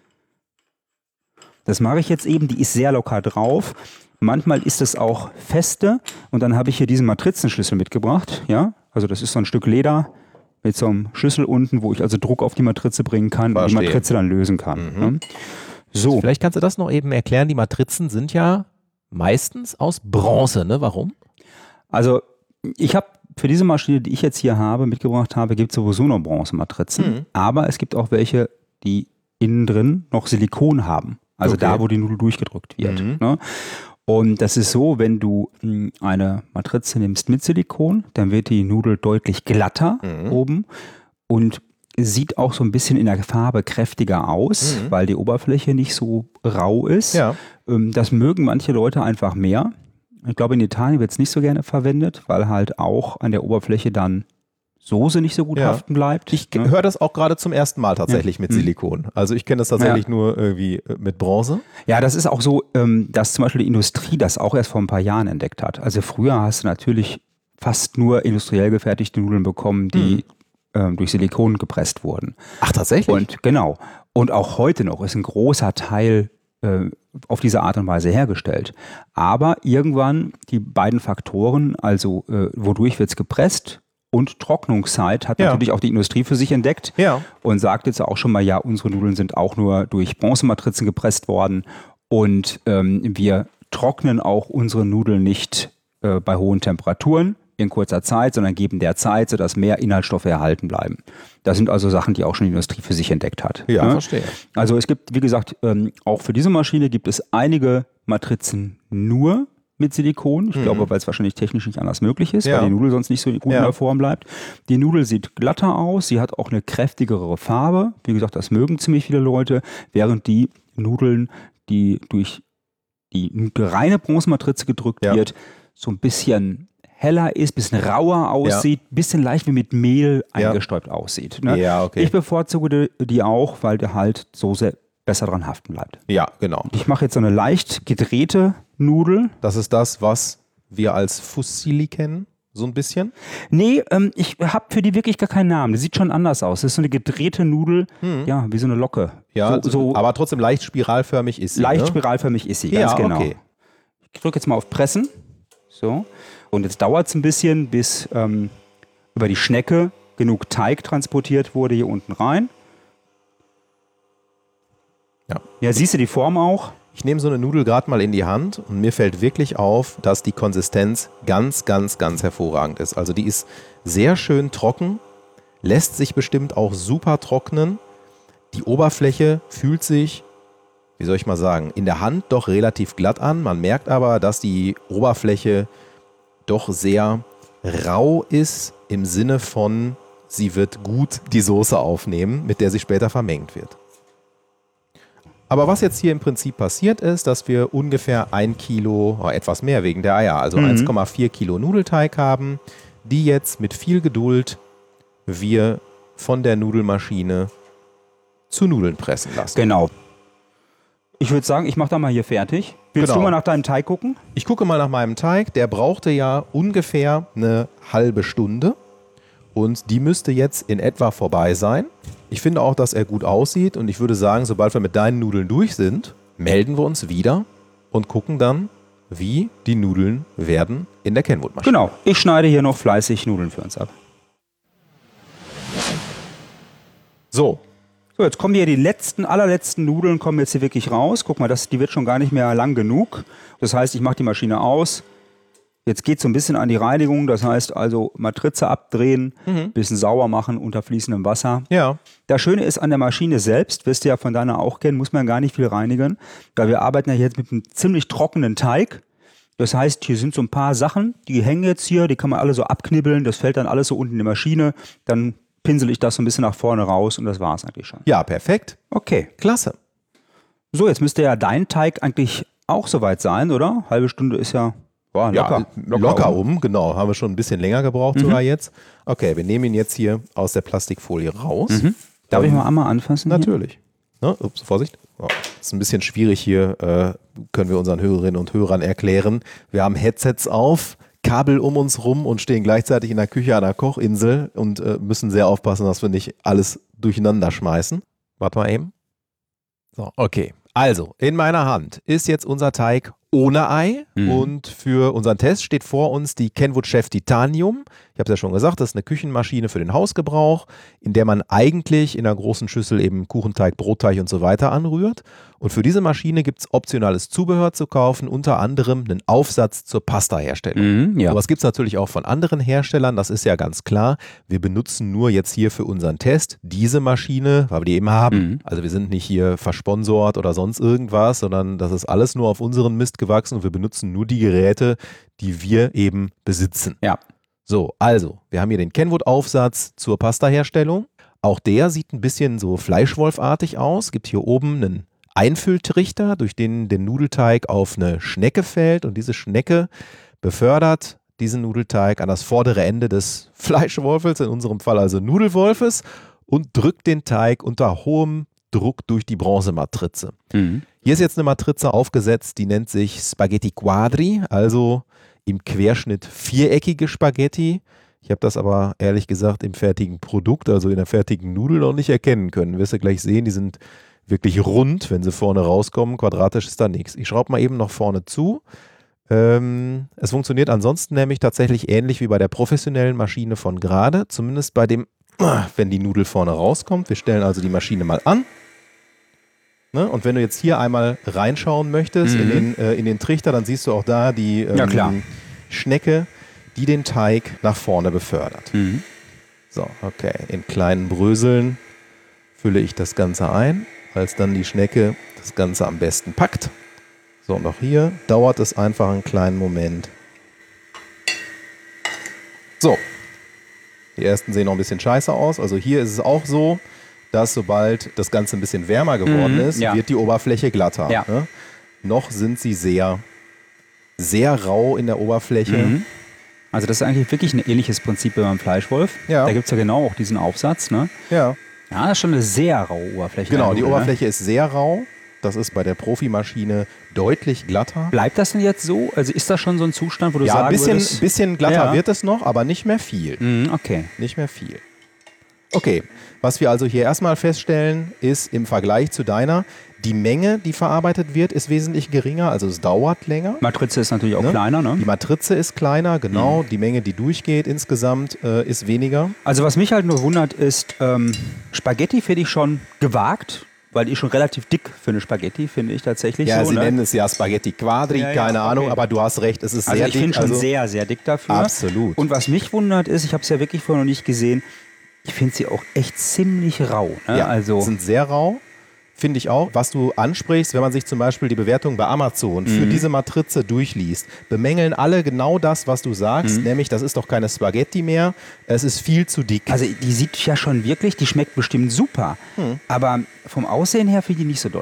Das mache ich jetzt eben, die ist sehr locker drauf. Manchmal ist es auch feste und dann habe ich hier diesen Matrizenschlüssel mitgebracht. Ja? Also das ist so ein Stück Leder mit so einem Schlüssel unten, wo ich also Druck auf die Matrize bringen kann Verstehe. und die Matrize dann lösen kann. Mhm. Ne? So, Vielleicht kannst du das noch eben erklären. Die Matrizen sind ja meistens aus Bronze, ne? Warum? also ich habe für diese Maschine, die ich jetzt hier habe, mitgebracht habe, gibt es sowieso noch Bronzematrizen. Mhm. Aber es gibt auch welche, die innen drin noch Silikon haben. Also Okay. da, wo die Nudel durchgedrückt wird. Mhm. Ne? Und das ist so, wenn du mh, eine Matrize nimmst mit Silikon, dann wird die Nudel deutlich glatter Mhm. oben und sieht auch so ein bisschen in der Farbe kräftiger aus, Mhm. weil die Oberfläche nicht so rau ist. Ja. Ähm, das mögen manche Leute einfach mehr. Ich glaube, in Italien wird es nicht so gerne verwendet, weil halt auch an der Oberfläche dann Soße nicht so gut Ja. haften bleibt. Ich ne? höre das auch gerade zum ersten Mal tatsächlich mit Mhm. Silikon. Also ich kenne das tatsächlich nur irgendwie äh, mit Bronze. Ja, das ist auch so, ähm, dass zum Beispiel die Industrie das auch erst vor ein paar Jahren entdeckt hat. Also früher hast du natürlich fast nur industriell gefertigte Nudeln bekommen, die ähm, durch Silikon gepresst wurden. Ach, tatsächlich? Und genau. Und auch heute noch ist ein großer Teil äh, auf diese Art und Weise hergestellt. Aber irgendwann die beiden Faktoren, also äh, wodurch wird es gepresst und Trocknungszeit, hat Ja. natürlich auch die Industrie für sich entdeckt. Ja. Und sagt jetzt auch schon mal, ja, unsere Nudeln sind auch nur durch Bronzematrizen gepresst worden und ähm, wir trocknen auch unsere Nudeln nicht äh, bei hohen Temperaturen in kurzer Zeit, sondern geben der Zeit, sodass mehr Inhaltsstoffe erhalten bleiben. Das sind also Sachen, die auch schon die Industrie für sich entdeckt hat. Ja, ne? verstehe. Also es gibt, wie gesagt, ähm, auch für diese Maschine gibt es einige Matrizen nur mit Silikon. Ich Mhm. glaube, weil es wahrscheinlich technisch nicht anders möglich ist, Ja. weil die Nudel sonst nicht so gut Ja. in der Form bleibt. Die Nudel sieht glatter aus, sie hat auch eine kräftigere Farbe. Wie gesagt, das mögen ziemlich viele Leute, während die Nudeln, die durch die reine Bronzematrize gedrückt Ja. wird, so ein bisschen heller ist, bisschen rauer aussieht, bisschen leicht wie mit Mehl Ja. eingestäubt aussieht. Ne? Ja, okay. Ich bevorzuge die, die auch, weil der halt so sehr besser dran haften bleibt. Ja, genau. Ich mache jetzt so eine leicht gedrehte Nudel. Das ist das, was wir als Fusilli kennen, so ein bisschen. Nee, ähm, ich habe für die wirklich gar keinen Namen. Die sieht schon anders aus. Das ist so eine gedrehte Nudel, ja, wie so eine Locke. Ja, so, so aber trotzdem leicht spiralförmig ist sie. leicht ne? spiralförmig ist sie, Ja, ganz genau. okay. Ich drücke jetzt mal auf Pressen. So. Und jetzt dauert es ein bisschen, bis ähm, über die Schnecke genug Teig transportiert wurde hier unten rein. Ja. Ja, siehst du die Form auch? Ich nehme so eine Nudel gerade mal in die Hand und mir fällt wirklich auf, dass die Konsistenz ganz, ganz, ganz hervorragend ist. Also die ist sehr schön trocken, lässt sich bestimmt auch super trocknen. Die Oberfläche fühlt sich, wie soll ich mal sagen, in der Hand doch relativ glatt an. Man merkt aber, dass die Oberfläche doch sehr rau ist im Sinne von, sie wird gut die Soße aufnehmen, mit der sie später vermengt wird. Aber was jetzt hier im Prinzip passiert ist, dass wir ungefähr ein Kilo, oder etwas mehr wegen der Eier, also mhm. eins Komma vier Kilo Nudelteig haben, die jetzt mit viel Geduld wir von der Nudelmaschine zu Nudeln pressen lassen. Genau. Ich würde sagen, ich mache da mal hier fertig. Willst genau. du mal nach deinem Teig gucken? Ich gucke mal nach meinem Teig. Der brauchte ja ungefähr eine halbe Stunde. Und die müsste jetzt in etwa vorbei sein. Ich finde auch, dass er gut aussieht. Und ich würde sagen, sobald wir mit deinen Nudeln durch sind, melden wir uns wieder und gucken dann, wie die Nudeln werden in der Kenwood-Maschine. Genau. Ich schneide hier noch fleißig Nudeln für uns ab. So. So, jetzt kommen hier die letzten, allerletzten Nudeln kommen jetzt hier wirklich raus. Guck mal, das, die wird schon gar nicht mehr lang genug. Das heißt, ich mache die Maschine aus. Jetzt geht es so ein bisschen an die Reinigung. Das heißt also Matrize abdrehen, mhm. bisschen sauer machen unter fließendem Wasser. Ja. Das Schöne ist an der Maschine selbst, wirst du ja von deiner auch kennen, muss man gar nicht viel reinigen. Weil wir arbeiten ja jetzt mit einem ziemlich trockenen Teig. Das heißt, hier sind so ein paar Sachen, die hängen jetzt hier, die kann man alle so abknibbeln. Das fällt dann alles so unten in die Maschine. Dann pinsel ich das so ein bisschen nach vorne raus und das war es eigentlich schon. Ja, perfekt. Okay. Klasse. So, jetzt müsste ja dein Teig eigentlich auch soweit sein, oder? Halbe Stunde ist ja, boah, locker, ja, locker, locker um. um. Genau. Haben wir schon ein bisschen länger gebraucht mhm. sogar jetzt. Okay, wir nehmen ihn jetzt hier aus der Plastikfolie raus. Mhm. Darf ähm, ich mal einmal anfassen? Natürlich. Ne? Ups, Vorsicht. Oh, ist ein bisschen schwierig hier, äh, können wir unseren Hörerinnen und Hörern erklären. Wir haben Headsets auf, Kabel um uns rum und stehen gleichzeitig in der Küche an der Kochinsel und äh, müssen sehr aufpassen, dass wir nicht alles durcheinander schmeißen. Warte mal eben. So, okay. Also, in meiner Hand ist jetzt unser Teig ohne Ei mhm. und für unseren Test steht vor uns die Kenwood Chef Titanium. Ich habe es ja schon gesagt, das ist eine Küchenmaschine für den Hausgebrauch, in der man eigentlich in einer großen Schüssel eben Kuchenteig, Brotteig und so weiter anrührt. Und für diese Maschine gibt es optionales Zubehör zu kaufen, unter anderem einen Aufsatz zur Pasta-Herstellung. Mhm, ja. Aber es gibt es natürlich auch von anderen Herstellern, das ist ja ganz klar. Wir benutzen nur jetzt hier für unseren Test diese Maschine, weil wir die eben haben. Mhm. Also wir sind nicht hier versponsort oder sonst irgendwas, sondern das ist alles nur auf unseren Mist gewachsen und wir benutzen nur die Geräte, die wir eben besitzen. Ja. So, also, wir haben hier den Kenwood-Aufsatz zur Pasta-Herstellung. Auch der sieht ein bisschen so fleischwolfartig aus. Gibt hier oben einen Einfülltrichter, durch den der Nudelteig auf eine Schnecke fällt und diese Schnecke befördert diesen Nudelteig an das vordere Ende des Fleischwolfes, in unserem Fall also Nudelwolfes, und drückt den Teig unter hohem Druck durch die Bronzematrize. Mhm. Hier ist jetzt eine Matrize aufgesetzt, die nennt sich Spaghetti Quadri, also im Querschnitt viereckige Spaghetti. Ich habe das aber ehrlich gesagt im fertigen Produkt, also in der fertigen Nudel, noch nicht erkennen können. Wirst du gleich sehen, die sind wirklich rund, wenn sie vorne rauskommen. Quadratisch ist da nichts. Ich schraube mal eben noch vorne zu. Ähm, es funktioniert ansonsten nämlich tatsächlich ähnlich wie bei der professionellen Maschine von gerade. Zumindest bei dem, wenn die Nudel vorne rauskommt. Wir stellen also die Maschine mal an. Ne? Und wenn du jetzt hier einmal reinschauen möchtest mhm. in, den, äh, in den Trichter, dann siehst du auch da die ähm, ja, Schnecke, die den Teig nach vorne befördert. Mhm. So, okay. In kleinen Bröseln fülle ich das Ganze ein, als dann die Schnecke das Ganze am besten packt. So, und auch hier dauert es einfach einen kleinen Moment. So. Die ersten sehen noch ein bisschen scheiße aus. Also hier ist es auch so, dass sobald das Ganze ein bisschen wärmer geworden mhm, ist, ja. wird die Oberfläche glatter. Ja. Ne? Noch sind sie sehr, sehr rau in der Oberfläche. Mhm. Also das ist eigentlich wirklich ein ähnliches Prinzip wie beim Fleischwolf. Ja. Da gibt es ja genau auch diesen Aufsatz. Ne? Ja. Ja, das ist schon eine sehr raue Oberfläche. Genau, die ne? Oberfläche ist sehr rau. Das ist bei der Profimaschine deutlich glatter. Bleibt das denn jetzt so? Also ist das schon so ein Zustand, wo du ja, sagen ein bisschen, würdest... bisschen glatter ja. wird es noch, aber nicht mehr viel. Mhm, okay. Nicht mehr viel. Okay, was wir also hier erstmal feststellen, ist im Vergleich zu deiner, die Menge, die verarbeitet wird, ist wesentlich geringer, also es dauert länger. Matrize ist natürlich auch ne? kleiner, ne? Die Matrize ist kleiner, genau. Mhm. Die Menge, die durchgeht insgesamt, äh, ist weniger. Also was mich halt nur wundert ist, ähm, Spaghetti finde ich schon gewagt, weil die ist schon relativ dick für eine Spaghetti, finde ich tatsächlich. Ja, so, sie ne? nennen es ja Spaghetti Quadri, ja, ja, keine okay. Ahnung, aber du hast recht, es ist also sehr ich dick. finde schon also sehr, sehr dick dafür. Absolut. Und was mich wundert ist, ich habe es ja wirklich vorher noch nicht gesehen, ich finde sie auch echt ziemlich rau. Ne? Ja, also sind sehr rau, finde ich auch. Was du ansprichst, wenn man sich zum Beispiel die Bewertung bei Amazon für mhm. diese Matrize durchliest, bemängeln alle genau das, was du sagst, mhm. nämlich das ist doch keine Spaghetti mehr, es ist viel zu dick. Also die sieht ja schon wirklich, die schmeckt bestimmt super, hm. aber vom Aussehen her finde ich die nicht so dolle.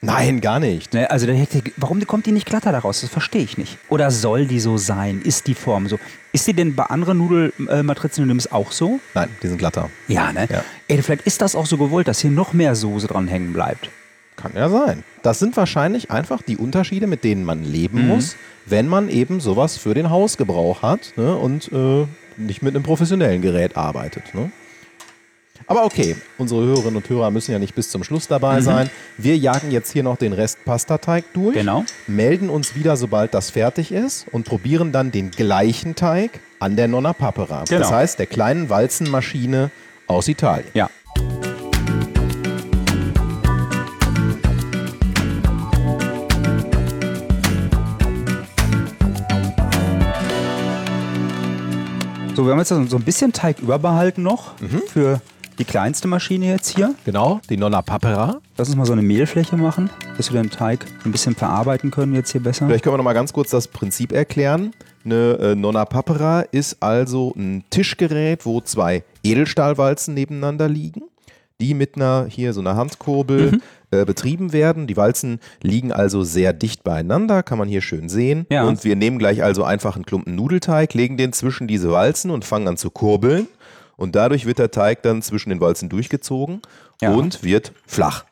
Nein, gar nicht. Ne, also der hätte, warum kommt die nicht glatter daraus? Das verstehe ich nicht. Oder soll die so sein? Ist die Form so? Ist die denn bei anderen Nudelmatrizen, du nimmst, auch so? Nein, die sind glatter. Ja, ne? Ja. Ey, vielleicht ist das auch so gewollt, dass hier noch mehr Soße dran hängen bleibt. Kann ja sein. Das sind wahrscheinlich einfach die Unterschiede, mit denen man leben Mhm. muss, wenn man eben sowas für den Hausgebrauch hat, ne, und äh, nicht mit einem professionellen Gerät arbeitet. Ne? Aber okay, unsere Hörerinnen und Hörer müssen ja nicht bis zum Schluss dabei Mhm. sein. Wir jagen jetzt hier noch den Rest Pastateig durch, Genau. melden uns wieder, sobald das fertig ist und probieren dann den gleichen Teig an der Nonna Papera. Genau. Das heißt, der kleinen Walzenmaschine aus Italien. Ja. So, wir haben jetzt so ein bisschen Teig überbehalten noch für die kleinste Maschine jetzt hier. Genau, die Nonna Papera. Lass uns mal so eine Mehlfläche machen, dass wir den Teig ein bisschen verarbeiten können jetzt hier besser. Vielleicht können wir noch mal ganz kurz das Prinzip erklären. Eine äh, Nonna Papera ist also ein Tischgerät, wo zwei Edelstahlwalzen nebeneinander liegen, die mit einer, hier so einer Handkurbel Mhm. äh, betrieben werden. Die Walzen liegen also sehr dicht beieinander, kann man hier schön sehen. Ja. Und wir nehmen gleich also einfach einen Klumpen Nudelteig, legen den zwischen diese Walzen und fangen an zu kurbeln. Und dadurch wird der Teig dann zwischen den Walzen durchgezogen Ja. und wird flach.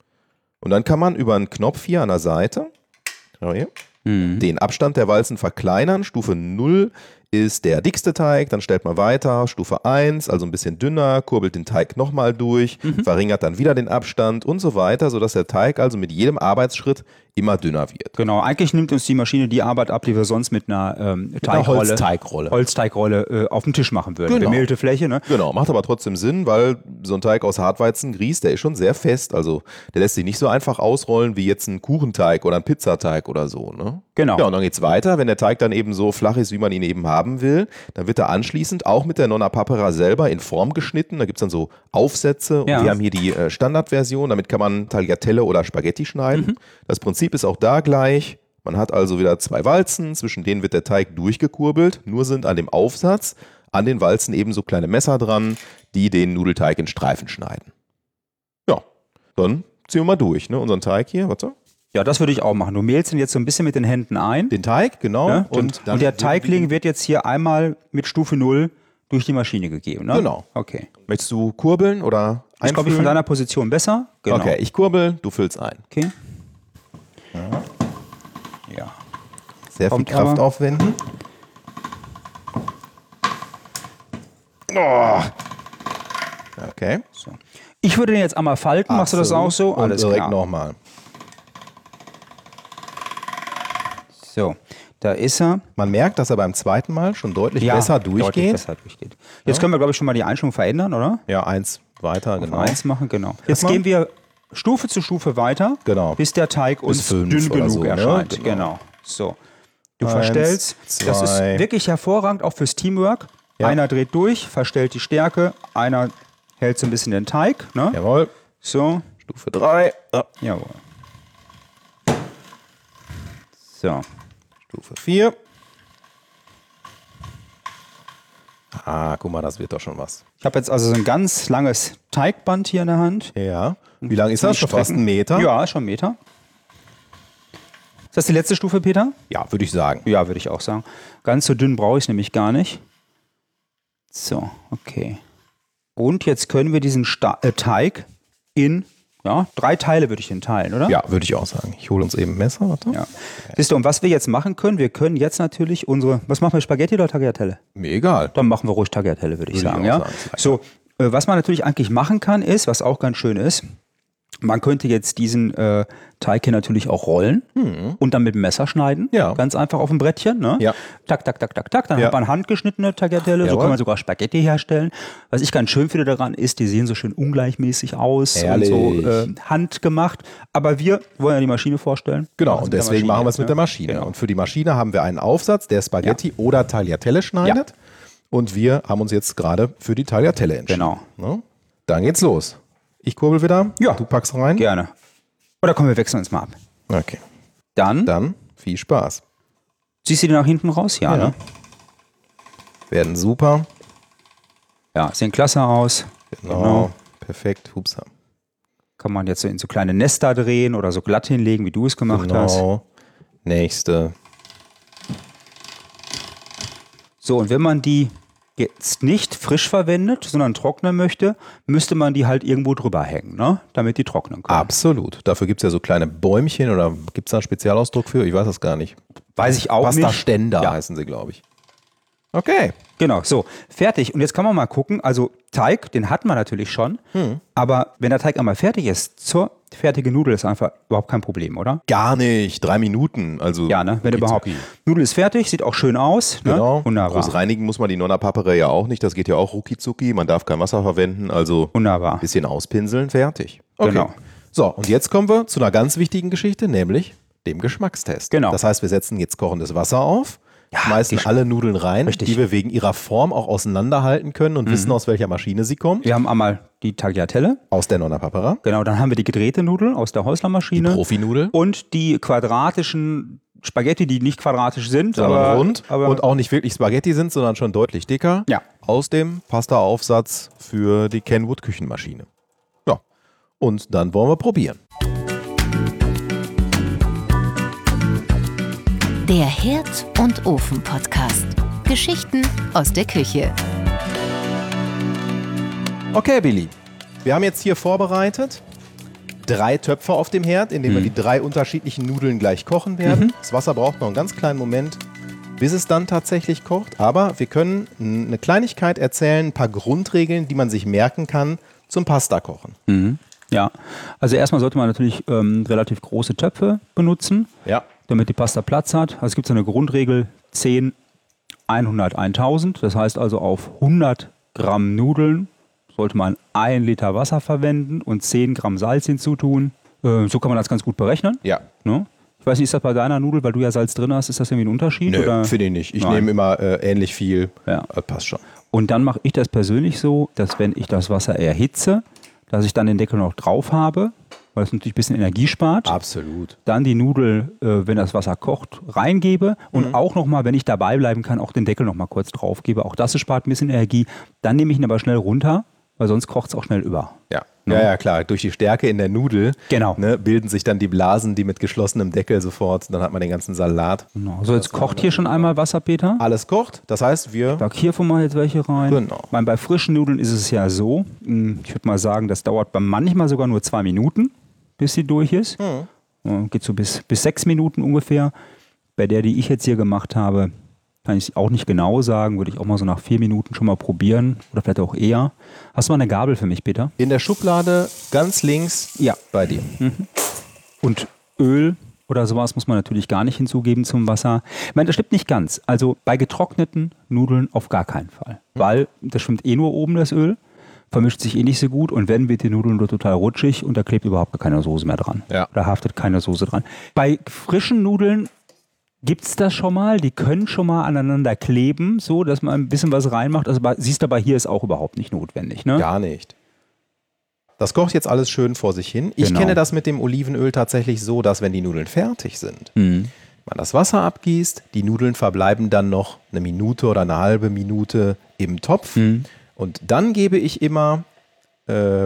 Und dann kann man über einen Knopf hier an der Seite, schau hier, Mhm. den Abstand der Walzen verkleinern. Stufe null ist der dickste Teig, dann stellt man weiter. Stufe eins, also ein bisschen dünner, kurbelt den Teig nochmal durch, Mhm. verringert dann wieder den Abstand und so weiter, sodass der Teig also mit jedem Arbeitsschritt immer dünner wird. Genau, eigentlich nimmt uns die Maschine die Arbeit ab, die wir sonst mit einer ähm, Eine Teigrolle, Holzteigrolle. Holzteigrolle äh, auf dem Tisch machen würden. Genau. Bemehlte Fläche, ne? Genau, macht aber trotzdem Sinn, weil so ein Teig aus Hartweizengrieß, der ist schon sehr fest. Also der lässt sich nicht so einfach ausrollen wie jetzt ein Kuchenteig oder ein Pizzateig oder so. Ne? Genau. Ja, und dann geht's weiter. Wenn der Teig dann eben so flach ist, wie man ihn eben haben will, dann wird er anschließend auch mit der Nonna Papera selber in Form geschnitten. Da gibt's dann so Aufsätze. Und Ja. wir haben hier die äh, Standardversion. Damit kann man Tagliatelle oder Spaghetti schneiden. Mhm. Das Prinzip ist auch da gleich. Man hat also wieder zwei Walzen, zwischen denen wird der Teig durchgekurbelt, nur sind an dem Aufsatz an den Walzen eben so kleine Messer dran, die den Nudelteig in Streifen schneiden. Ja, dann ziehen wir mal durch, ne? Unseren Teig hier, warte. Ja, das würde ich auch machen. Du mehlst ihn jetzt so ein bisschen mit den Händen ein. Den Teig, genau. Ne? Und, Und, dann und der Teigling wird jetzt hier einmal mit Stufe null durch die Maschine gegeben. Ne? Genau. Okay. Möchtest du kurbeln oder Das ist, glaube ich, von einfüllen? deiner Position besser. Genau. Okay, ich kurbel, du füllst ein. Okay. Ja. Sehr Kommt viel Kraft aber. aufwenden. Oh. Okay. So. Ich würde den jetzt einmal falten. Machst du das auch so? Und Alles direkt klar. nochmal. So, da ist er. Man merkt, dass er beim zweiten Mal schon deutlich Ja, besser deutlich durchgeht. besser durchgeht. Jetzt können wir, glaube ich, schon mal die Einstellung verändern, oder? Ja, eins weiter, genau. Eins machen, genau. Jetzt Erstmal? gehen wir Stufe zu Stufe weiter, Genau. bis der Teig uns fünf dünn oder genug so, ne? erscheint. Genau. Genau. So. Du Eins, verstellst. Das ist zwei. wirklich hervorragend, auch fürs Teamwork. Ja. Einer dreht durch, verstellt die Stärke, einer hält so ein bisschen den Teig. Ne? Jawohl. So, Stufe drei. Ja. jawohl. So. Stufe vier. Ah, guck mal, das wird doch schon was. Ich habe jetzt also so ein ganz langes Teigband hier in der Hand. Ja. Wie lang ist Zum das? Schon fast Strecken. ein Meter? Ja, schon ein Meter. Ist das die letzte Stufe, Peter? Ja, würde ich sagen. Ja, würde ich auch sagen. Ganz so dünn brauche ich es nämlich gar nicht. So, okay. Und jetzt können wir diesen Sta äh, Teig in ja, drei Teile würde ich den teilen, oder? Ja, würde ich auch sagen. Ich hole uns eben ein Messer. Warte. Ja. Siehst du, und was wir jetzt machen können, wir können jetzt natürlich unsere, was machen wir, Spaghetti oder Tagliatelle? Mir egal. Dann machen wir ruhig Tagliatelle, würde ich Würde ich sagen. auch Ja? sagen, ist So, äh, was man natürlich eigentlich machen kann, ist, was auch ganz schön ist, man könnte jetzt diesen äh, Teig hier natürlich auch rollen und dann mit dem Messer schneiden. Ja. Ganz einfach auf dem Brettchen. Ne? Ja. Tak, tak, tak, tak, tak. Dann Ja. hat man handgeschnittene Tagliatelle. So Jawohl. kann man sogar Spaghetti herstellen. Was ich ganz schön finde daran ist, die sehen so schön ungleichmäßig aus. Herrlich. Und so äh, handgemacht. Aber wir wollen ja die Maschine vorstellen. Genau, Machen's und mit der deswegen Maschine machen wir es jetzt, mit ne? der Maschine. Genau. Und für die Maschine haben wir einen Aufsatz, der Spaghetti oder Tagliatelle schneidet. Und wir haben uns jetzt gerade für die Tagliatelle entschieden. Genau. Ne? Dann geht's los. Ich kurbel wieder. Ja. Du packst rein. Gerne. Oder komm, wir wechseln uns mal ab. Okay. Dann, Dann viel Spaß. ziehst du die nach hinten raus? Ja, Ja. ne? Werden super. Ja, sehen klasse aus. Genau. Perfekt. Hupsa. Kann man jetzt so in so kleine Nester drehen oder so glatt hinlegen, wie du es gemacht genau. hast. Nächste. So, und wenn man die jetzt nicht frisch verwendet, sondern trocknen möchte, müsste man die halt irgendwo drüber hängen, ne? Damit die trocknen können. Absolut. Dafür gibt es ja so kleine Bäumchen oder gibt es da einen Spezialausdruck für? Ich weiß das gar nicht. Weiß ich auch nicht. Pasta-Ständer Ja. heißen sie, glaube ich. Okay. Genau, so, fertig. Und jetzt kann man mal gucken, also Teig, den hat man natürlich schon, Hm. aber wenn der Teig einmal fertig ist, zur fertige Nudel ist einfach überhaupt kein Problem, oder? Gar nicht. Drei Minuten. Also Ja, ne? Wenn rucki überhaupt. zucki. Nudel ist fertig, sieht auch schön aus. Genau. Ne? Wunderbar. Groß reinigen muss man die Nonna Papere ja auch nicht. Das geht ja auch rucki zucki. Man darf kein Wasser verwenden. Also Wunderbar. ein bisschen auspinseln, fertig. Okay. Genau. So, und jetzt kommen wir zu einer ganz wichtigen Geschichte, nämlich dem Geschmackstest. Genau. Das heißt, wir setzen jetzt kochendes Wasser auf, Ja, schmeißen die- alle Nudeln rein, Richtig. die wir wegen ihrer Form auch auseinanderhalten können und wissen, aus welcher Maschine sie kommt. Wir haben einmal die Tagliatelle, Aus der Nonna Papera. genau, dann haben wir die gedrehte Nudel aus der Häuslermaschine. Die Profinudel. Und die quadratischen Spaghetti, die nicht quadratisch sind, sondern aber rund aber und auch nicht wirklich Spaghetti sind, sondern schon deutlich dicker. Ja. Aus dem Pasta-Aufsatz für die Kenwood-Küchenmaschine. Ja. Und dann wollen wir probieren. Der Herd- und Ofen-Podcast. Geschichten aus der Küche. Okay, Billy. Wir haben jetzt hier vorbereitet drei Töpfe auf dem Herd, in denen wir die drei unterschiedlichen Nudeln gleich kochen werden. Das Wasser braucht noch einen ganz kleinen Moment, bis es dann tatsächlich kocht. Aber wir können eine Kleinigkeit erzählen, ein paar Grundregeln, die man sich merken kann zum Pasta-Kochen. ja. Also erstmal sollte man natürlich ähm, relativ große Töpfe benutzen, Ja. damit die Pasta Platz hat. Also es gibt so eine Grundregel zehn, hundert, tausend. Das heißt also auf hundert Gramm Nudeln sollte man ein Liter Wasser verwenden und zehn Gramm Salz hinzutun. Äh, so kann man das ganz gut berechnen. Ja. Ne? Ich weiß nicht, ist das bei deiner Nudel, weil du ja Salz drin hast, ist das irgendwie ein Unterschied? Nö, oder? finde ich nicht. Ich Nein. nehme immer äh, ähnlich viel. Ja. Äh, passt schon. Und dann mache ich das persönlich so, dass wenn ich das Wasser erhitze, dass ich dann den Deckel noch drauf habe, weil es natürlich ein bisschen Energie spart. Absolut. Dann die Nudel, äh, wenn das Wasser kocht, reingebe und Mhm. auch nochmal, wenn ich dabei bleiben kann, auch den Deckel nochmal kurz drauf gebe. Auch das spart ein bisschen Energie. Dann nehme ich ihn aber schnell runter, weil sonst kocht es auch schnell über. Ja. Ja, ja, klar. Durch die Stärke in der Nudel Genau. ne, bilden sich dann die Blasen, die mit geschlossenem Deckel sofort, dann hat man den ganzen Salat. Genau. So, jetzt kocht hier schon einmal Wasser, Peter. Alles kocht, das heißt, wir Da hier mal jetzt welche rein. Genau. Ich meine, bei frischen Nudeln ist es ja so, mh, ich würde mal sagen, das dauert bei manchmal sogar nur zwei Minuten, bis sie durch ist. Äh, Geht so bis, bis sechs Minuten ungefähr. Bei der, die ich jetzt hier gemacht habe, kann ich auch nicht genau sagen, würde ich auch mal so nach vier Minuten schon mal probieren oder vielleicht auch eher. Hast du mal eine Gabel für mich, Peter? in der Schublade ganz links Ja. bei dir. Und Öl oder sowas muss man natürlich gar nicht hinzugeben zum Wasser. Ich meine, das stimmt nicht ganz. Also bei getrockneten Nudeln auf gar keinen Fall. Weil das schwimmt eh nur oben, das Öl. Vermischt sich eh nicht so gut und wenn, wird die Nudel nur total rutschig und da klebt überhaupt gar keine Soße mehr dran. Ja. Da haftet keine Soße dran. Bei frischen Nudeln gibt es das schon mal. Die können schon mal aneinander kleben, so dass man ein bisschen was reinmacht. Also bei, siehst du, aber hier ist auch überhaupt nicht notwendig. Ne? Gar nicht. Das kocht jetzt alles schön vor sich hin. Ich Genau. kenne das mit dem Olivenöl tatsächlich so, dass wenn die Nudeln fertig sind, Mhm. man das Wasser abgießt, die Nudeln verbleiben dann noch eine Minute oder eine halbe Minute im Topf. Mhm. Und dann gebe ich immer äh,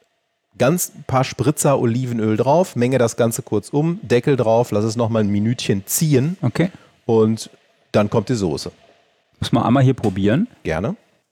ganz paar Spritzer Olivenöl drauf, menge das Ganze kurz um, Deckel drauf, lass es nochmal ein Minütchen ziehen Okay. und dann kommt die Soße. Muss man einmal hier probieren. Gerne.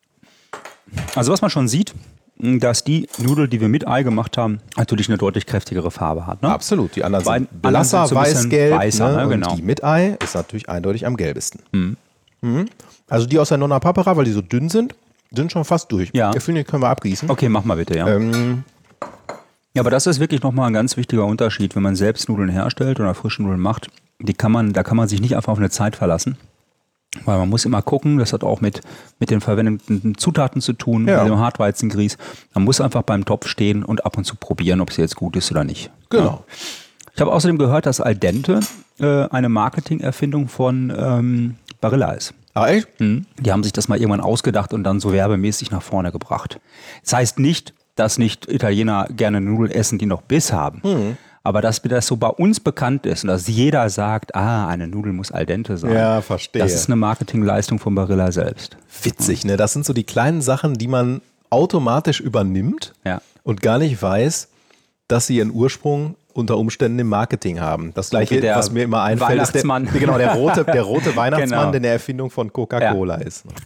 Also was man schon sieht, dass die Nudel, die wir mit Ei gemacht haben, natürlich eine deutlich kräftigere Farbe hat. Ne? Absolut. Die anderen Bei- sind anderen blasser, sind so ein bisschen weiß-gelb. weißer, ne? ne? Und Genau. die mit Ei ist natürlich eindeutig am gelbesten. Mhm. Also die aus der Nonna Papera, weil die so dünn sind, sind schon fast durch. Ja. Ich finde, die können wir abgießen. Okay, mach mal bitte, ja. Ähm, Ja, aber das ist wirklich nochmal ein ganz wichtiger Unterschied, wenn man selbst Nudeln herstellt oder frische Nudeln macht. Die kann man, da kann man sich nicht einfach auf eine Zeit verlassen. Weil man muss immer gucken, das hat auch mit, mit den verwendeten Zutaten zu tun, Ja. mit dem Hartweizengrieß. Man muss einfach beim Topf stehen und ab und zu probieren, ob es jetzt gut ist oder nicht. genau. Ja. Ich habe außerdem gehört, dass Al dente äh, eine Marketingerfindung von ähm, Barilla ist. Ah, echt? Mhm. Die haben sich das mal irgendwann ausgedacht und dann so werbemäßig nach vorne gebracht. Das heißt nicht, dass nicht Italiener gerne Nudeln essen, die noch Biss haben. Mhm. Aber dass mir das so bei uns bekannt ist und dass jeder sagt, ah, eine Nudel muss al dente sein. Ja, verstehe. Das ist eine Marketingleistung von Barilla selbst. Witzig, ne? Das sind so die kleinen Sachen, die man automatisch übernimmt Ja. und gar nicht weiß, dass sie ihren Ursprung unter Umständen im Marketing haben. Das gleiche, der was mir immer einfällt, ist der, Weihnachtsmann. genau, der rote, der rote Weihnachtsmann, Genau. der eine Erfindung von Coca-Cola Ja. ist.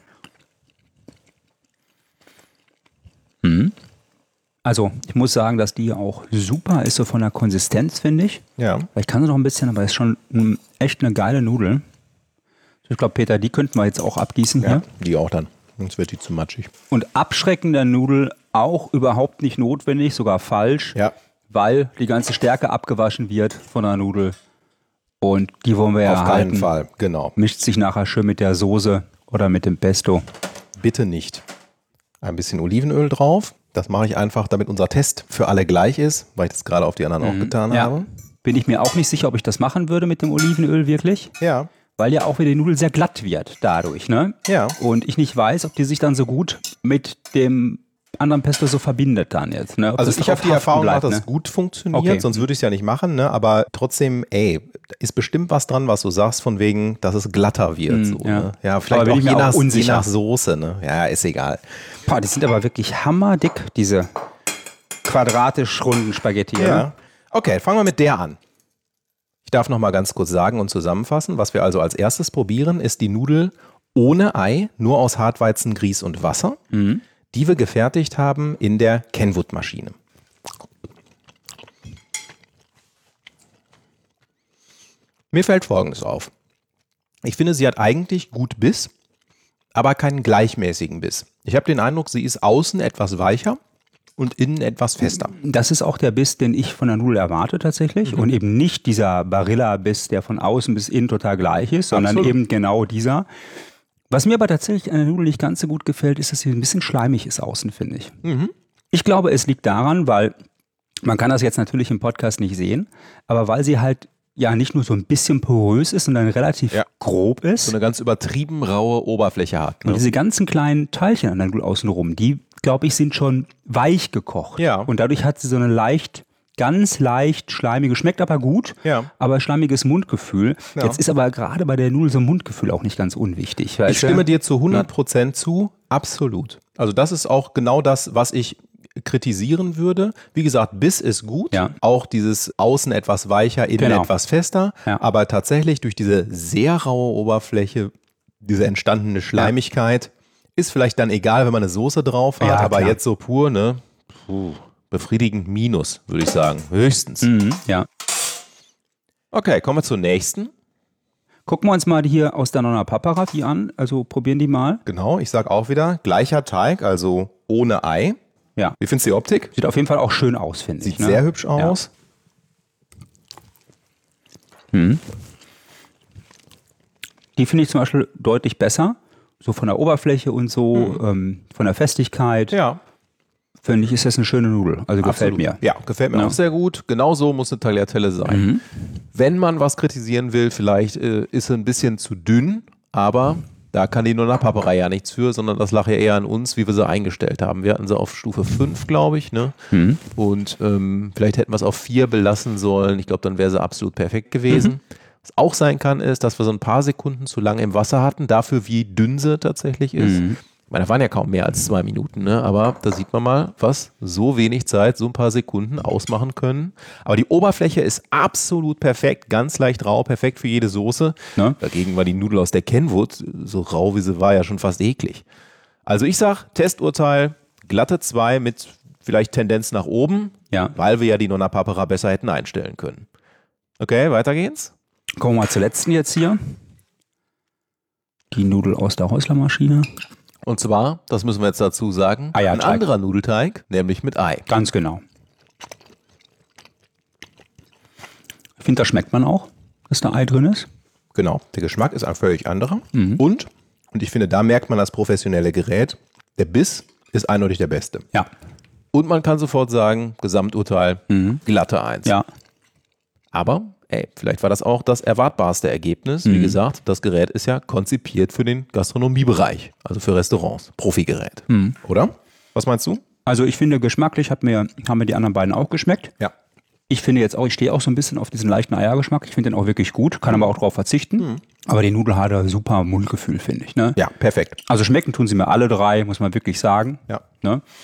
Also ich muss sagen, dass die auch super ist, so von der Konsistenz, finde ich. Ja. Vielleicht kann sie noch ein bisschen, aber ist schon mm, echt eine geile Nudel. Ich glaube, Peter, die könnten wir jetzt auch abgießen Ja, hier. die auch dann. Sonst wird die zu matschig. Und abschrecken der Nudel auch überhaupt nicht notwendig, sogar falsch, Ja, weil die ganze Stärke abgewaschen wird von der Nudel. Und die wollen wir ja auf keinen erhalten. Fall. Genau. Mischt sich nachher schön mit der Soße oder mit dem Pesto. Bitte nicht. Ein bisschen Olivenöl drauf. Das mache ich einfach, damit unser Test für alle gleich ist, weil ich das gerade auf die anderen auch getan Ja. habe. Bin ich mir auch nicht sicher, ob ich das machen würde mit dem Olivenöl wirklich. Ja. Weil ja auch wieder die Nudel sehr glatt wird dadurch, ne? Ja. Und ich nicht weiß, ob die sich dann so gut mit dem anderen Pesto so verbindet dann jetzt, ne? Ob Also das ich drauf habe die haften Erfahrung gemacht, bleibt, dass es ne? gut funktioniert, Okay. sonst würde ich es ja nicht machen, ne? Aber trotzdem, ey, ist bestimmt was dran, was du sagst, von wegen, dass es glatter wird. So, ja. ne? Ja, vielleicht Aber bin auch ich je mir auch nach, je unsicher. nach Soße, ne? Ja, ist egal. Boah, die sind aber wirklich hammerdick, diese quadratisch runden Spaghetti. Ja. Ja. Okay, fangen wir mit der an. Ich darf noch mal ganz kurz sagen und zusammenfassen, was wir also als erstes probieren, ist die Nudel ohne Ei, nur aus Hartweizen, Grieß und Wasser, Mhm. die wir gefertigt haben in der Kenwood-Maschine. Mir fällt Folgendes auf. Ich finde, sie hat eigentlich gut Biss, aber keinen gleichmäßigen Biss. Ich habe den Eindruck, sie ist außen etwas weicher und innen etwas fester. Das ist auch der Biss, den ich von der Nudel erwarte tatsächlich. Mhm. Und eben nicht dieser Barilla-Biss, der von außen bis innen total gleich ist, sondern Absolut. eben genau dieser. Was mir aber tatsächlich an der Nudel nicht ganz so gut gefällt, ist, dass sie ein bisschen schleimig ist außen, finde ich. Mhm. Ich glaube, es liegt daran, weil man kann das jetzt natürlich im Podcast nicht sehen, aber weil sie halt ja nicht nur so ein bisschen porös ist, sondern relativ Ja. grob ist. So eine ganz übertrieben raue Oberfläche hat. Und Ne? diese ganzen kleinen Teilchen an der Nudel außenrum, die, glaube ich, sind schon weich gekocht. Ja. Und dadurch hat sie so eine leicht, ganz leicht schleimige, schmeckt aber gut, Ja. aber schleimiges Mundgefühl. Ja. Jetzt ist aber gerade bei der Nudel so ein Mundgefühl auch nicht ganz unwichtig. Ich weißt du? stimme dir zu hundert Prozent zu, absolut. Also das ist auch genau das, was ich kritisieren würde. Wie gesagt, Biss ist gut, Ja. auch dieses Außen etwas weicher, innen Genau. etwas fester, Ja. aber tatsächlich durch diese sehr raue Oberfläche, diese entstandene Schleimigkeit, ist vielleicht dann egal, wenn man eine Soße drauf hat, Ja, aber klar. jetzt so pur, ne? Puh, befriedigend Minus, würde ich sagen, höchstens. Mhm, ja. Okay, kommen wir zur nächsten. Gucken wir uns mal die hier aus der Nonna Papara die an, also probieren die mal. Genau, ich sage auch wieder, gleicher Teig, also ohne Ei. Ja. Wie findest du die Optik? Sieht auf jeden Fall auch schön aus, finde ich. Sieht ne? sehr hübsch aus. Die finde ich zum Beispiel deutlich besser. So von der Oberfläche und so, Mhm. ähm, von der Festigkeit. Ja, Finde ich, ist das eine schöne Nudel. Also gefällt absolut. mir. Ja, gefällt mir Ja. auch sehr gut. Genau so muss eine Tagliatelle sein. Mhm. Wenn man was kritisieren will, vielleicht äh, ist sie ein bisschen zu dünn, aber da kann die Nonna Papara ja nichts für, sondern das lag ja eher an uns, wie wir sie eingestellt haben. Wir hatten sie auf Stufe fünf, glaube ich, ne? Mhm. Und ähm, vielleicht hätten wir es auf vier belassen sollen. Ich glaube, dann wäre sie absolut perfekt gewesen. Mhm. Was auch sein kann, ist, dass wir so ein paar Sekunden zu lange im Wasser hatten, dafür wie dünn sie tatsächlich ist. Mhm. Ich meine, da waren ja kaum mehr als zwei Minuten, ne? Aber da sieht man mal, was so wenig Zeit, so ein paar Sekunden ausmachen können. Aber die Oberfläche ist absolut perfekt, ganz leicht rau, perfekt für jede Soße. Ne? Dagegen war die Nudel aus der Kenwood, so rau wie sie war, ja schon fast eklig. Also ich sag, Testurteil, glatte zwei mit vielleicht Tendenz nach oben, Ja. weil wir ja die Nonna Papara besser hätten einstellen können. Okay, weiter geht's. Kommen wir mal zur letzten jetzt hier. Die Nudel aus der Häuslermaschine. Und zwar, das müssen wir jetzt dazu sagen, ein Eierteig. anderer Nudelteig, nämlich mit Ei. Ganz genau. Ich finde, da schmeckt man auch, dass da Ei drin ist. Genau, der Geschmack ist ein völlig anderer. Mhm. Und, und ich finde, da merkt man das professionelle Gerät, der Biss ist eindeutig der beste. Ja. Und man kann sofort sagen, Gesamturteil, glatte Eins. Ja. Aber, ey, vielleicht war das auch das erwartbarste Ergebnis. Wie gesagt, das Gerät ist ja konzipiert für den Gastronomiebereich, also für Restaurants, Profigerät. Oder? Was meinst du? Also ich finde, geschmacklich hat mir, haben mir die anderen beiden auch geschmeckt. Ja. Ich finde jetzt auch, ich stehe auch so ein bisschen auf diesen leichten Eiergeschmack. Ich finde den auch wirklich gut, kann aber auch drauf verzichten. Aber die Nudel hat ein super Mundgefühl, finde ich. Ne? Ja, perfekt. Also schmecken tun sie mir alle drei, muss man wirklich sagen. Ja. Ne?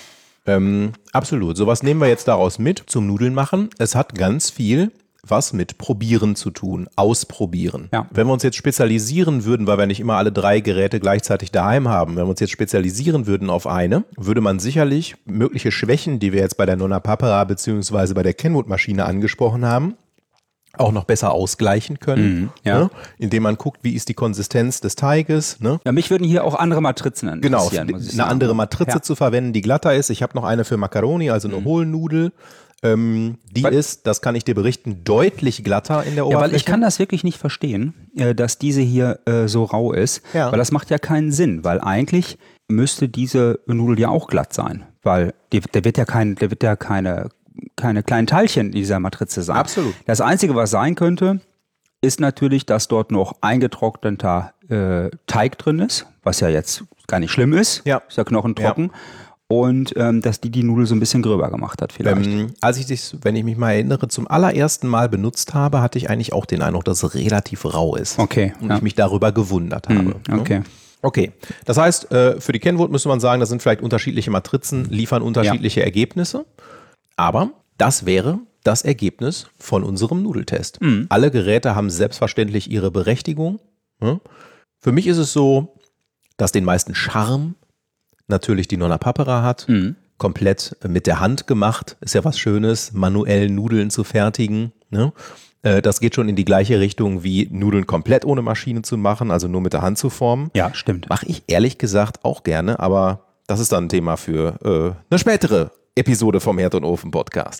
Ähm, absolut. Sowas nehmen wir jetzt daraus mit zum Nudeln machen. Es hat ganz viel was mit Probieren zu tun, ausprobieren. Ja. Wenn wir uns jetzt spezialisieren würden, weil wir nicht immer alle drei Geräte gleichzeitig daheim haben, wenn wir uns jetzt spezialisieren würden auf eine, würde man sicherlich mögliche Schwächen, die wir jetzt bei der Nonna Papera beziehungsweise bei der Kenwood-Maschine angesprochen haben, auch noch besser ausgleichen können, Mhm, ja. ne? Indem man guckt, wie ist die Konsistenz des Teiges. Ne? Ja, mich würden hier auch andere Matrizen Genau, interessieren, muss ich eine sagen. andere Matrize Ja. zu verwenden, die glatter ist. Ich habe noch eine für Macaroni, also eine Hohlnudel. Ähm, die Weil- ist, das kann ich dir berichten, deutlich glatter in der Ja, Oberfläche. weil ich kann das wirklich nicht verstehen, äh, dass diese hier äh, so rau ist, Ja. weil das macht ja keinen Sinn, weil eigentlich müsste diese Nudel ja auch glatt sein, weil die, der wird ja kein, der wird ja keine, keine kleinen Teilchen in dieser Matrize sein. Absolut. Das Einzige, was sein könnte, ist natürlich, dass dort noch eingetrockneter äh, Teig drin ist, was ja jetzt gar nicht schlimm ist, Ja. ist ja knochentrocken. Und ähm, dass die die Nudel so ein bisschen gröber gemacht hat vielleicht. Ähm, als ich das, wenn ich mich mal erinnere, zum allerersten Mal benutzt habe, hatte ich eigentlich auch den Eindruck, dass es relativ rau ist. Okay, Und ja. ich mich darüber gewundert habe. Hm, ne? okay. Okay, das heißt, äh, für die Kenwood müsste man sagen, das sind vielleicht unterschiedliche Matrizen, liefern unterschiedliche Ergebnisse. Aber das wäre das Ergebnis von unserem Nudeltest. Mhm. Alle Geräte haben selbstverständlich ihre Berechtigung. ne? Für mich ist es so, dass den meisten Charme natürlich die Nonna Papera hat. Mhm. Komplett mit der Hand gemacht. Ist ja was Schönes, manuell Nudeln zu fertigen. Ne? Äh, Das geht schon in die gleiche Richtung wie Nudeln komplett ohne Maschine zu machen, also nur mit der Hand zu formen. Ja, stimmt. Mache ich ehrlich gesagt auch gerne, aber das ist dann ein Thema für äh, eine spätere Episode vom Herd und Ofen Podcast.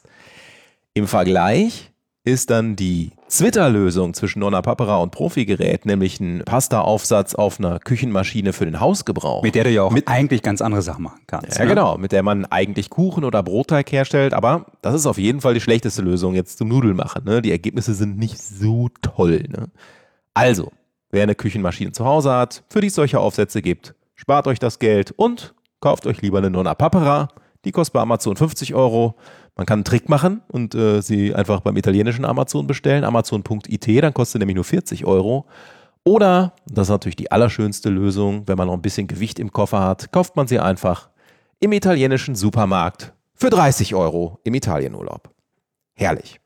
Im Vergleich ist dann die Zwitter-Lösung zwischen Nonna Papera und Profigerät, nämlich ein Pasta-Aufsatz auf einer Küchenmaschine für den Hausgebrauch. Mit der du ja auch Mit- eigentlich ganz andere Sachen machen kannst. Ja, ne? genau, mit der man eigentlich Kuchen oder Brotteig herstellt, aber das ist auf jeden Fall die schlechteste Lösung jetzt zum Nudelmachen. Ne? Die Ergebnisse sind nicht so toll. Ne? Also, wer eine Küchenmaschine zu Hause hat, für die es solche Aufsätze gibt, spart euch das Geld und kauft euch lieber eine Nonna Papera. Die kostet bei Amazon fünfzig Euro. Man kann einen Trick machen und äh, sie einfach beim italienischen Amazon bestellen, amazon punkt it, dann kostet nämlich nur vierzig Euro. Oder, das ist natürlich die allerschönste Lösung, wenn man noch ein bisschen Gewicht im Koffer hat, kauft man sie einfach im italienischen Supermarkt für dreißig Euro im Italienurlaub. Herrlich.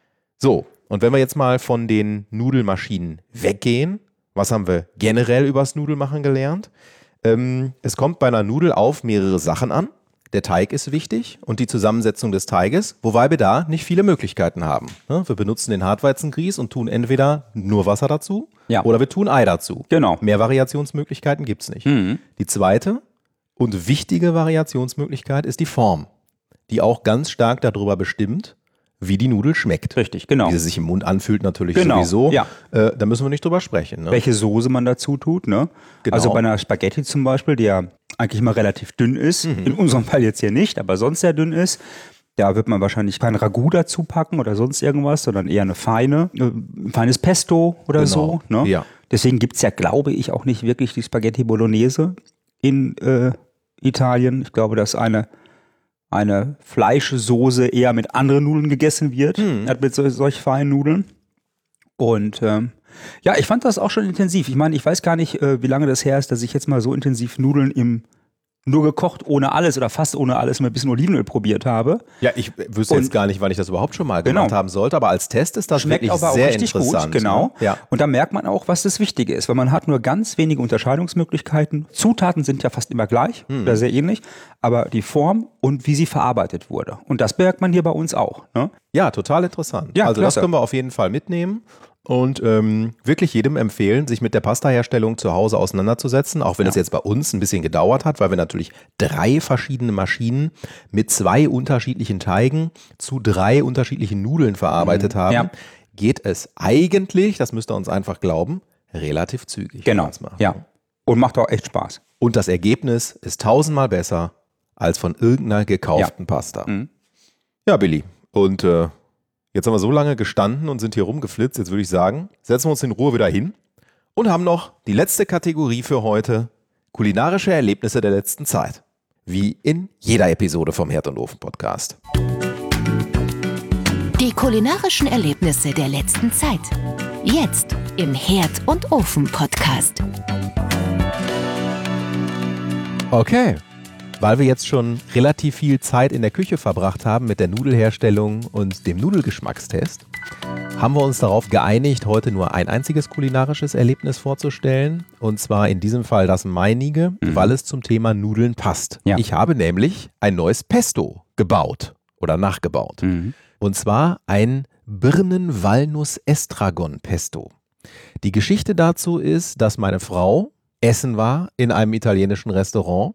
So, und wenn wir jetzt mal von den Nudelmaschinen weggehen, was haben wir generell übers Nudelmachen gelernt? Ähm, es kommt bei einer Nudel auf mehrere Sachen an. Der Teig ist wichtig und die Zusammensetzung des Teiges, wobei wir da nicht viele Möglichkeiten haben. Ne? Wir benutzen den Hartweizengrieß und tun entweder nur Wasser dazu Ja. oder wir tun Ei dazu. Genau. Mehr Variationsmöglichkeiten gibt es nicht. Mhm. Die zweite und wichtige Variationsmöglichkeit ist die Form, die auch ganz stark darüber bestimmt, wie die Nudel schmeckt. Richtig, genau. Wie sie sich im Mund anfühlt natürlich Genau, sowieso. ja. Äh, da müssen wir nicht drüber sprechen. Ne? Welche Soße man dazu tut, ne? Genau. Also bei einer Spaghetti zum Beispiel, die ja eigentlich mal relativ dünn ist, Mhm. in unserem Fall jetzt hier nicht, aber sonst sehr dünn ist, da wird man wahrscheinlich kein Ragout dazu packen oder sonst irgendwas, sondern eher eine feine, äh, ein feines Pesto oder Genau, so. Ne? ja. Deswegen gibt es ja, glaube ich, auch nicht wirklich die Spaghetti Bolognese in äh, Italien. Ich glaube, dass eine, eine Fleischsoße eher mit anderen Nudeln gegessen wird, Hm. als mit so, solch feinen Nudeln. Und ähm, ja, ich fand das auch schon intensiv. Ich meine, ich weiß gar nicht, äh, wie lange das her ist, dass ich jetzt mal so intensiv Nudeln im nur gekocht ohne alles oder fast ohne alles mit ein bisschen Olivenöl probiert habe. Ja, ich wüsste Und- jetzt gar nicht, wann ich das überhaupt schon mal Genau. gemacht haben sollte, aber als Test ist das Schmeckt wirklich aber auch sehr richtig interessant. gut, genau. Ne? Ja. Und da merkt man auch, was das Wichtige ist, weil man hat nur ganz wenige Unterscheidungsmöglichkeiten. Zutaten sind ja fast immer gleich Hm. oder sehr ähnlich, aber die Form und wie sie verarbeitet wurde. Und das merkt man hier bei uns auch. Ne? Ja, total interessant. Ja, also klasse. das können wir auf jeden Fall mitnehmen und ähm, wirklich jedem empfehlen, sich mit der Pastaherstellung zu Hause auseinanderzusetzen, auch wenn es jetzt bei uns ein bisschen gedauert hat, weil wir natürlich drei verschiedene Maschinen mit zwei unterschiedlichen Teigen zu drei unterschiedlichen Nudeln verarbeitet haben, Ja. geht es eigentlich, das müsst ihr uns einfach glauben, relativ zügig. wenn Genau. man's macht. Ja. Und macht auch echt Spaß. Und das Ergebnis ist tausendmal besser als von irgendeiner gekauften Pasta. Mhm. Ja, Billy. Und äh, jetzt haben wir so lange gestanden und sind hier rumgeflitzt. Jetzt würde ich sagen, setzen wir uns in Ruhe wieder hin und haben noch die letzte Kategorie für heute: kulinarische Erlebnisse der letzten Zeit. Wie in jeder Episode vom Herd und Ofen Podcast. Die kulinarischen Erlebnisse der letzten Zeit. Jetzt im Herd und Ofen Podcast. Okay. weil wir jetzt schon relativ viel Zeit in der Küche verbracht haben mit der Nudelherstellung und dem Nudelgeschmackstest, haben wir uns darauf geeinigt, heute nur ein einziges kulinarisches Erlebnis vorzustellen. Und zwar in diesem Fall das meinige, mhm. weil es zum Thema Nudeln passt. Ja. Ich habe nämlich ein neues Pesto gebaut oder nachgebaut. Mhm. Und zwar ein Birnen-Walnuss-Estragon-Pesto. Die Geschichte dazu ist, dass meine Frau essen war in einem italienischen Restaurant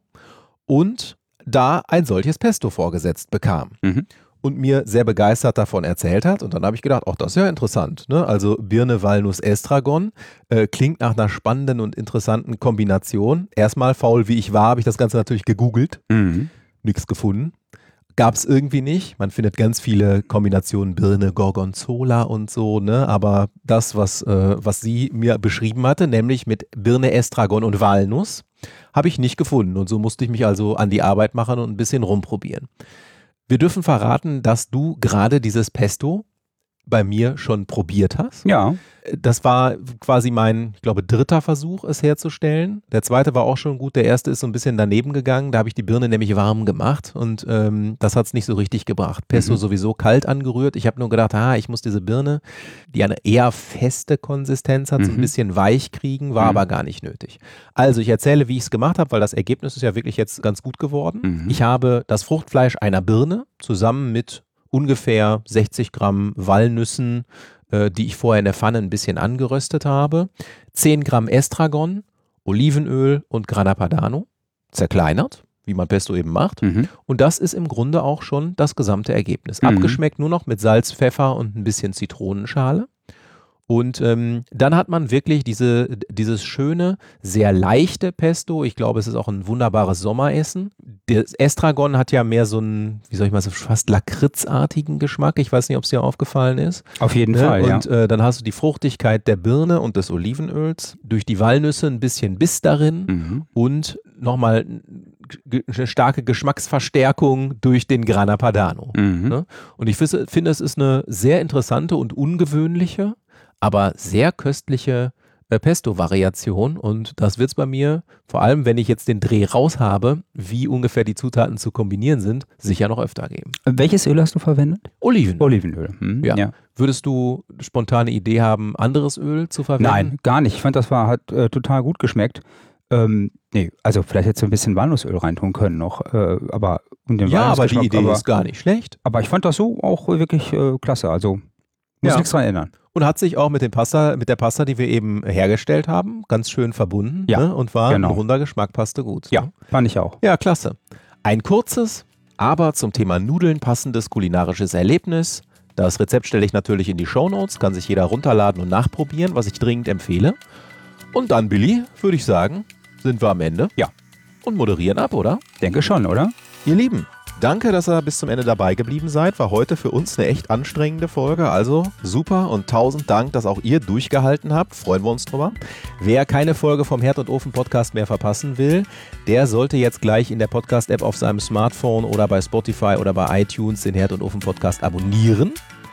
und da ein solches Pesto vorgesetzt bekam. Mhm. Und mir sehr begeistert davon erzählt hat. Und dann habe ich gedacht, auch das ist ja interessant. Ne? Also Birne, Walnuss, Estragon äh, klingt nach einer spannenden und interessanten Kombination. Erstmal, faul wie ich war, habe ich das Ganze natürlich gegoogelt. Mhm. Nichts gefunden. Gab es irgendwie nicht. Man findet ganz viele Kombinationen Birne, Gorgonzola und so. Ne? Aber das, was, äh, was sie mir beschrieben hatte, nämlich mit Birne, Estragon und Walnuss, habe ich nicht gefunden. Und so musste ich mich also an die Arbeit machen und ein bisschen rumprobieren. Wir dürfen verraten, dass du gerade dieses Pesto bei mir schon probiert hast. Ja. Das war quasi mein, ich glaube, dritter Versuch, es herzustellen. Der zweite war auch schon gut. Der erste ist so ein bisschen daneben gegangen. Da habe ich die Birne nämlich warm gemacht und ähm, das hat es nicht so richtig gebracht. Pesto mhm. sowieso kalt angerührt. Ich habe nur gedacht, ah, ich muss diese Birne, die eine eher feste Konsistenz hat, mhm. so ein bisschen weich kriegen, war mhm. aber gar nicht nötig. Also ich erzähle, wie ich es gemacht habe, weil das Ergebnis ist ja wirklich jetzt ganz gut geworden. Mhm. Ich habe das Fruchtfleisch einer Birne zusammen mit ungefähr sechzig Gramm Walnüssen, äh, die ich vorher in der Pfanne ein bisschen angeröstet habe, zehn Gramm Estragon, Olivenöl und Grana Padano, zerkleinert, wie man Pesto eben macht. Mhm. Und das ist im Grunde auch schon das gesamte Ergebnis. Mhm. Abgeschmeckt nur noch mit Salz, Pfeffer und ein bisschen Zitronenschale. Und ähm, dann hat man wirklich diese, dieses schöne, sehr leichte Pesto. Ich glaube, es ist auch ein wunderbares Sommeressen. Das Estragon hat ja mehr so einen, wie soll ich mal sagen, fast lakritzartigen Geschmack. Ich weiß nicht, ob es dir aufgefallen ist. Auf jeden ne? Fall, und, ja. Und äh, dann hast du die Fruchtigkeit der Birne und des Olivenöls. Durch die Walnüsse ein bisschen Biss darin mhm. und nochmal eine starke Geschmacksverstärkung durch den Grana Padano. Mhm. Ne? Und ich finde, find, es ist eine sehr interessante und ungewöhnliche, aber sehr köstliche äh, Pesto-Variation und das wird es bei mir, vor allem wenn ich jetzt den Dreh raus habe, wie ungefähr die Zutaten zu kombinieren sind, sicher noch öfter geben. Welches Öl hast du verwendet? Olivenöl. Olivenöl. Hm, ja. ja. Würdest du spontane Idee haben, anderes Öl zu verwenden? Nein, gar nicht. Ich fand, das war, hat äh, total gut geschmeckt. Ähm, nee, also vielleicht hättest du ein bisschen Walnussöl reintun können noch, äh, aber um den Ja, aber die Idee aber, ist gar nicht schlecht. Aber ich fand das so auch wirklich äh, klasse, also muss ja. nichts dran ändern. Und hat sich auch mit, dem Pasta, mit der Pasta, die wir eben hergestellt haben, ganz schön verbunden ja, ne? Und war genau. ein runder Geschmack, passte gut. Ja, ne? fand ich auch. Ja, klasse. Ein kurzes, aber zum Thema Nudeln passendes kulinarisches Erlebnis. Das Rezept stelle ich natürlich in die Shownotes, kann sich jeder runterladen und nachprobieren, was ich dringend empfehle. Und dann, Billy, würde ich sagen, sind wir am Ende. Ja. Und moderieren ab, oder? Denke schon, oder? Ihr Lieben, danke, dass ihr bis zum Ende dabei geblieben seid. War heute für uns eine echt anstrengende Folge. Also super und tausend Dank, dass auch ihr durchgehalten habt. Freuen wir uns drüber. Wer keine Folge vom Herd und Ofen Podcast mehr verpassen will, der sollte jetzt gleich in der Podcast-App auf seinem Smartphone oder bei Spotify oder bei iTunes den Herd und Ofen Podcast abonnieren.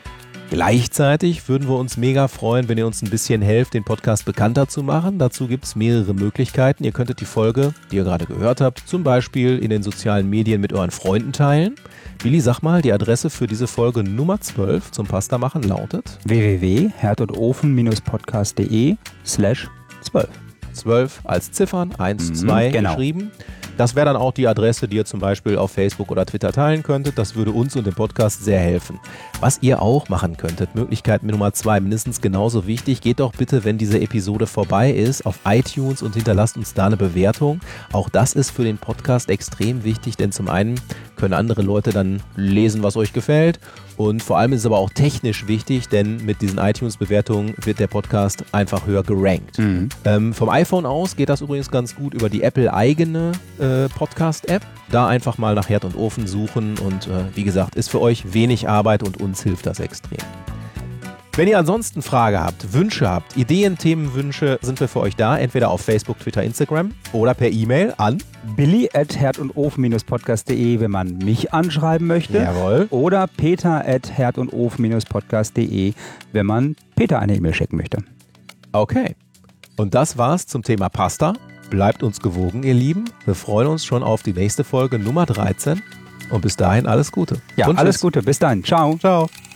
Gleichzeitig würden wir uns mega freuen, wenn ihr uns ein bisschen helft, den Podcast bekannter zu machen. Dazu gibt es mehrere Möglichkeiten. Ihr könntet die Folge, die ihr gerade gehört habt, zum Beispiel in den sozialen Medien mit euren Freunden teilen. Billy, sag mal, die Adresse für diese Folge Nummer zwölf zum Pasta machen lautet w w w punkt herd und ofen podcast punkt de slash zwölf. zwölf als Ziffern, eins, zwei genau. geschrieben. Das wäre dann auch die Adresse, die ihr zum Beispiel auf Facebook oder Twitter teilen könntet. Das würde uns und dem Podcast sehr helfen. Was ihr auch machen könntet, Möglichkeit Nummer zwei, mindestens genauso wichtig, geht doch bitte, wenn diese Episode vorbei ist, auf iTunes und hinterlasst uns da eine Bewertung. Auch das ist für den Podcast extrem wichtig, denn zum einen können andere Leute dann lesen, was euch gefällt. Und vor allem ist es aber auch technisch wichtig, denn mit diesen iTunes-Bewertungen wird der Podcast einfach höher gerankt. Mhm. Ähm, vom iPhone aus geht das übrigens ganz gut über die Apple-eigene äh, Podcast-App. Da einfach mal nach Herd und Ofen suchen und äh, wie gesagt, ist für euch wenig Arbeit und uns hilft das extrem. Wenn ihr ansonsten Frage habt, Wünsche habt, Ideen, Themenwünsche, sind wir für euch da, entweder auf Facebook, Twitter, Instagram oder per E-Mail an billy at herd und ofen podcast punkt de, wenn man mich anschreiben möchte. Jawohl. Oder peter at herd und ofen podcast punkt de, wenn man Peter eine E-Mail schicken möchte. Okay. Und das war's zum Thema Pasta Bleibt uns gewogen, ihr Lieben. Wir freuen uns schon auf die nächste Folge Nummer dreizehn. Und bis dahin alles Gute. Ja, und alles tschüss. Gute. Bis dann. Ciao. Ciao.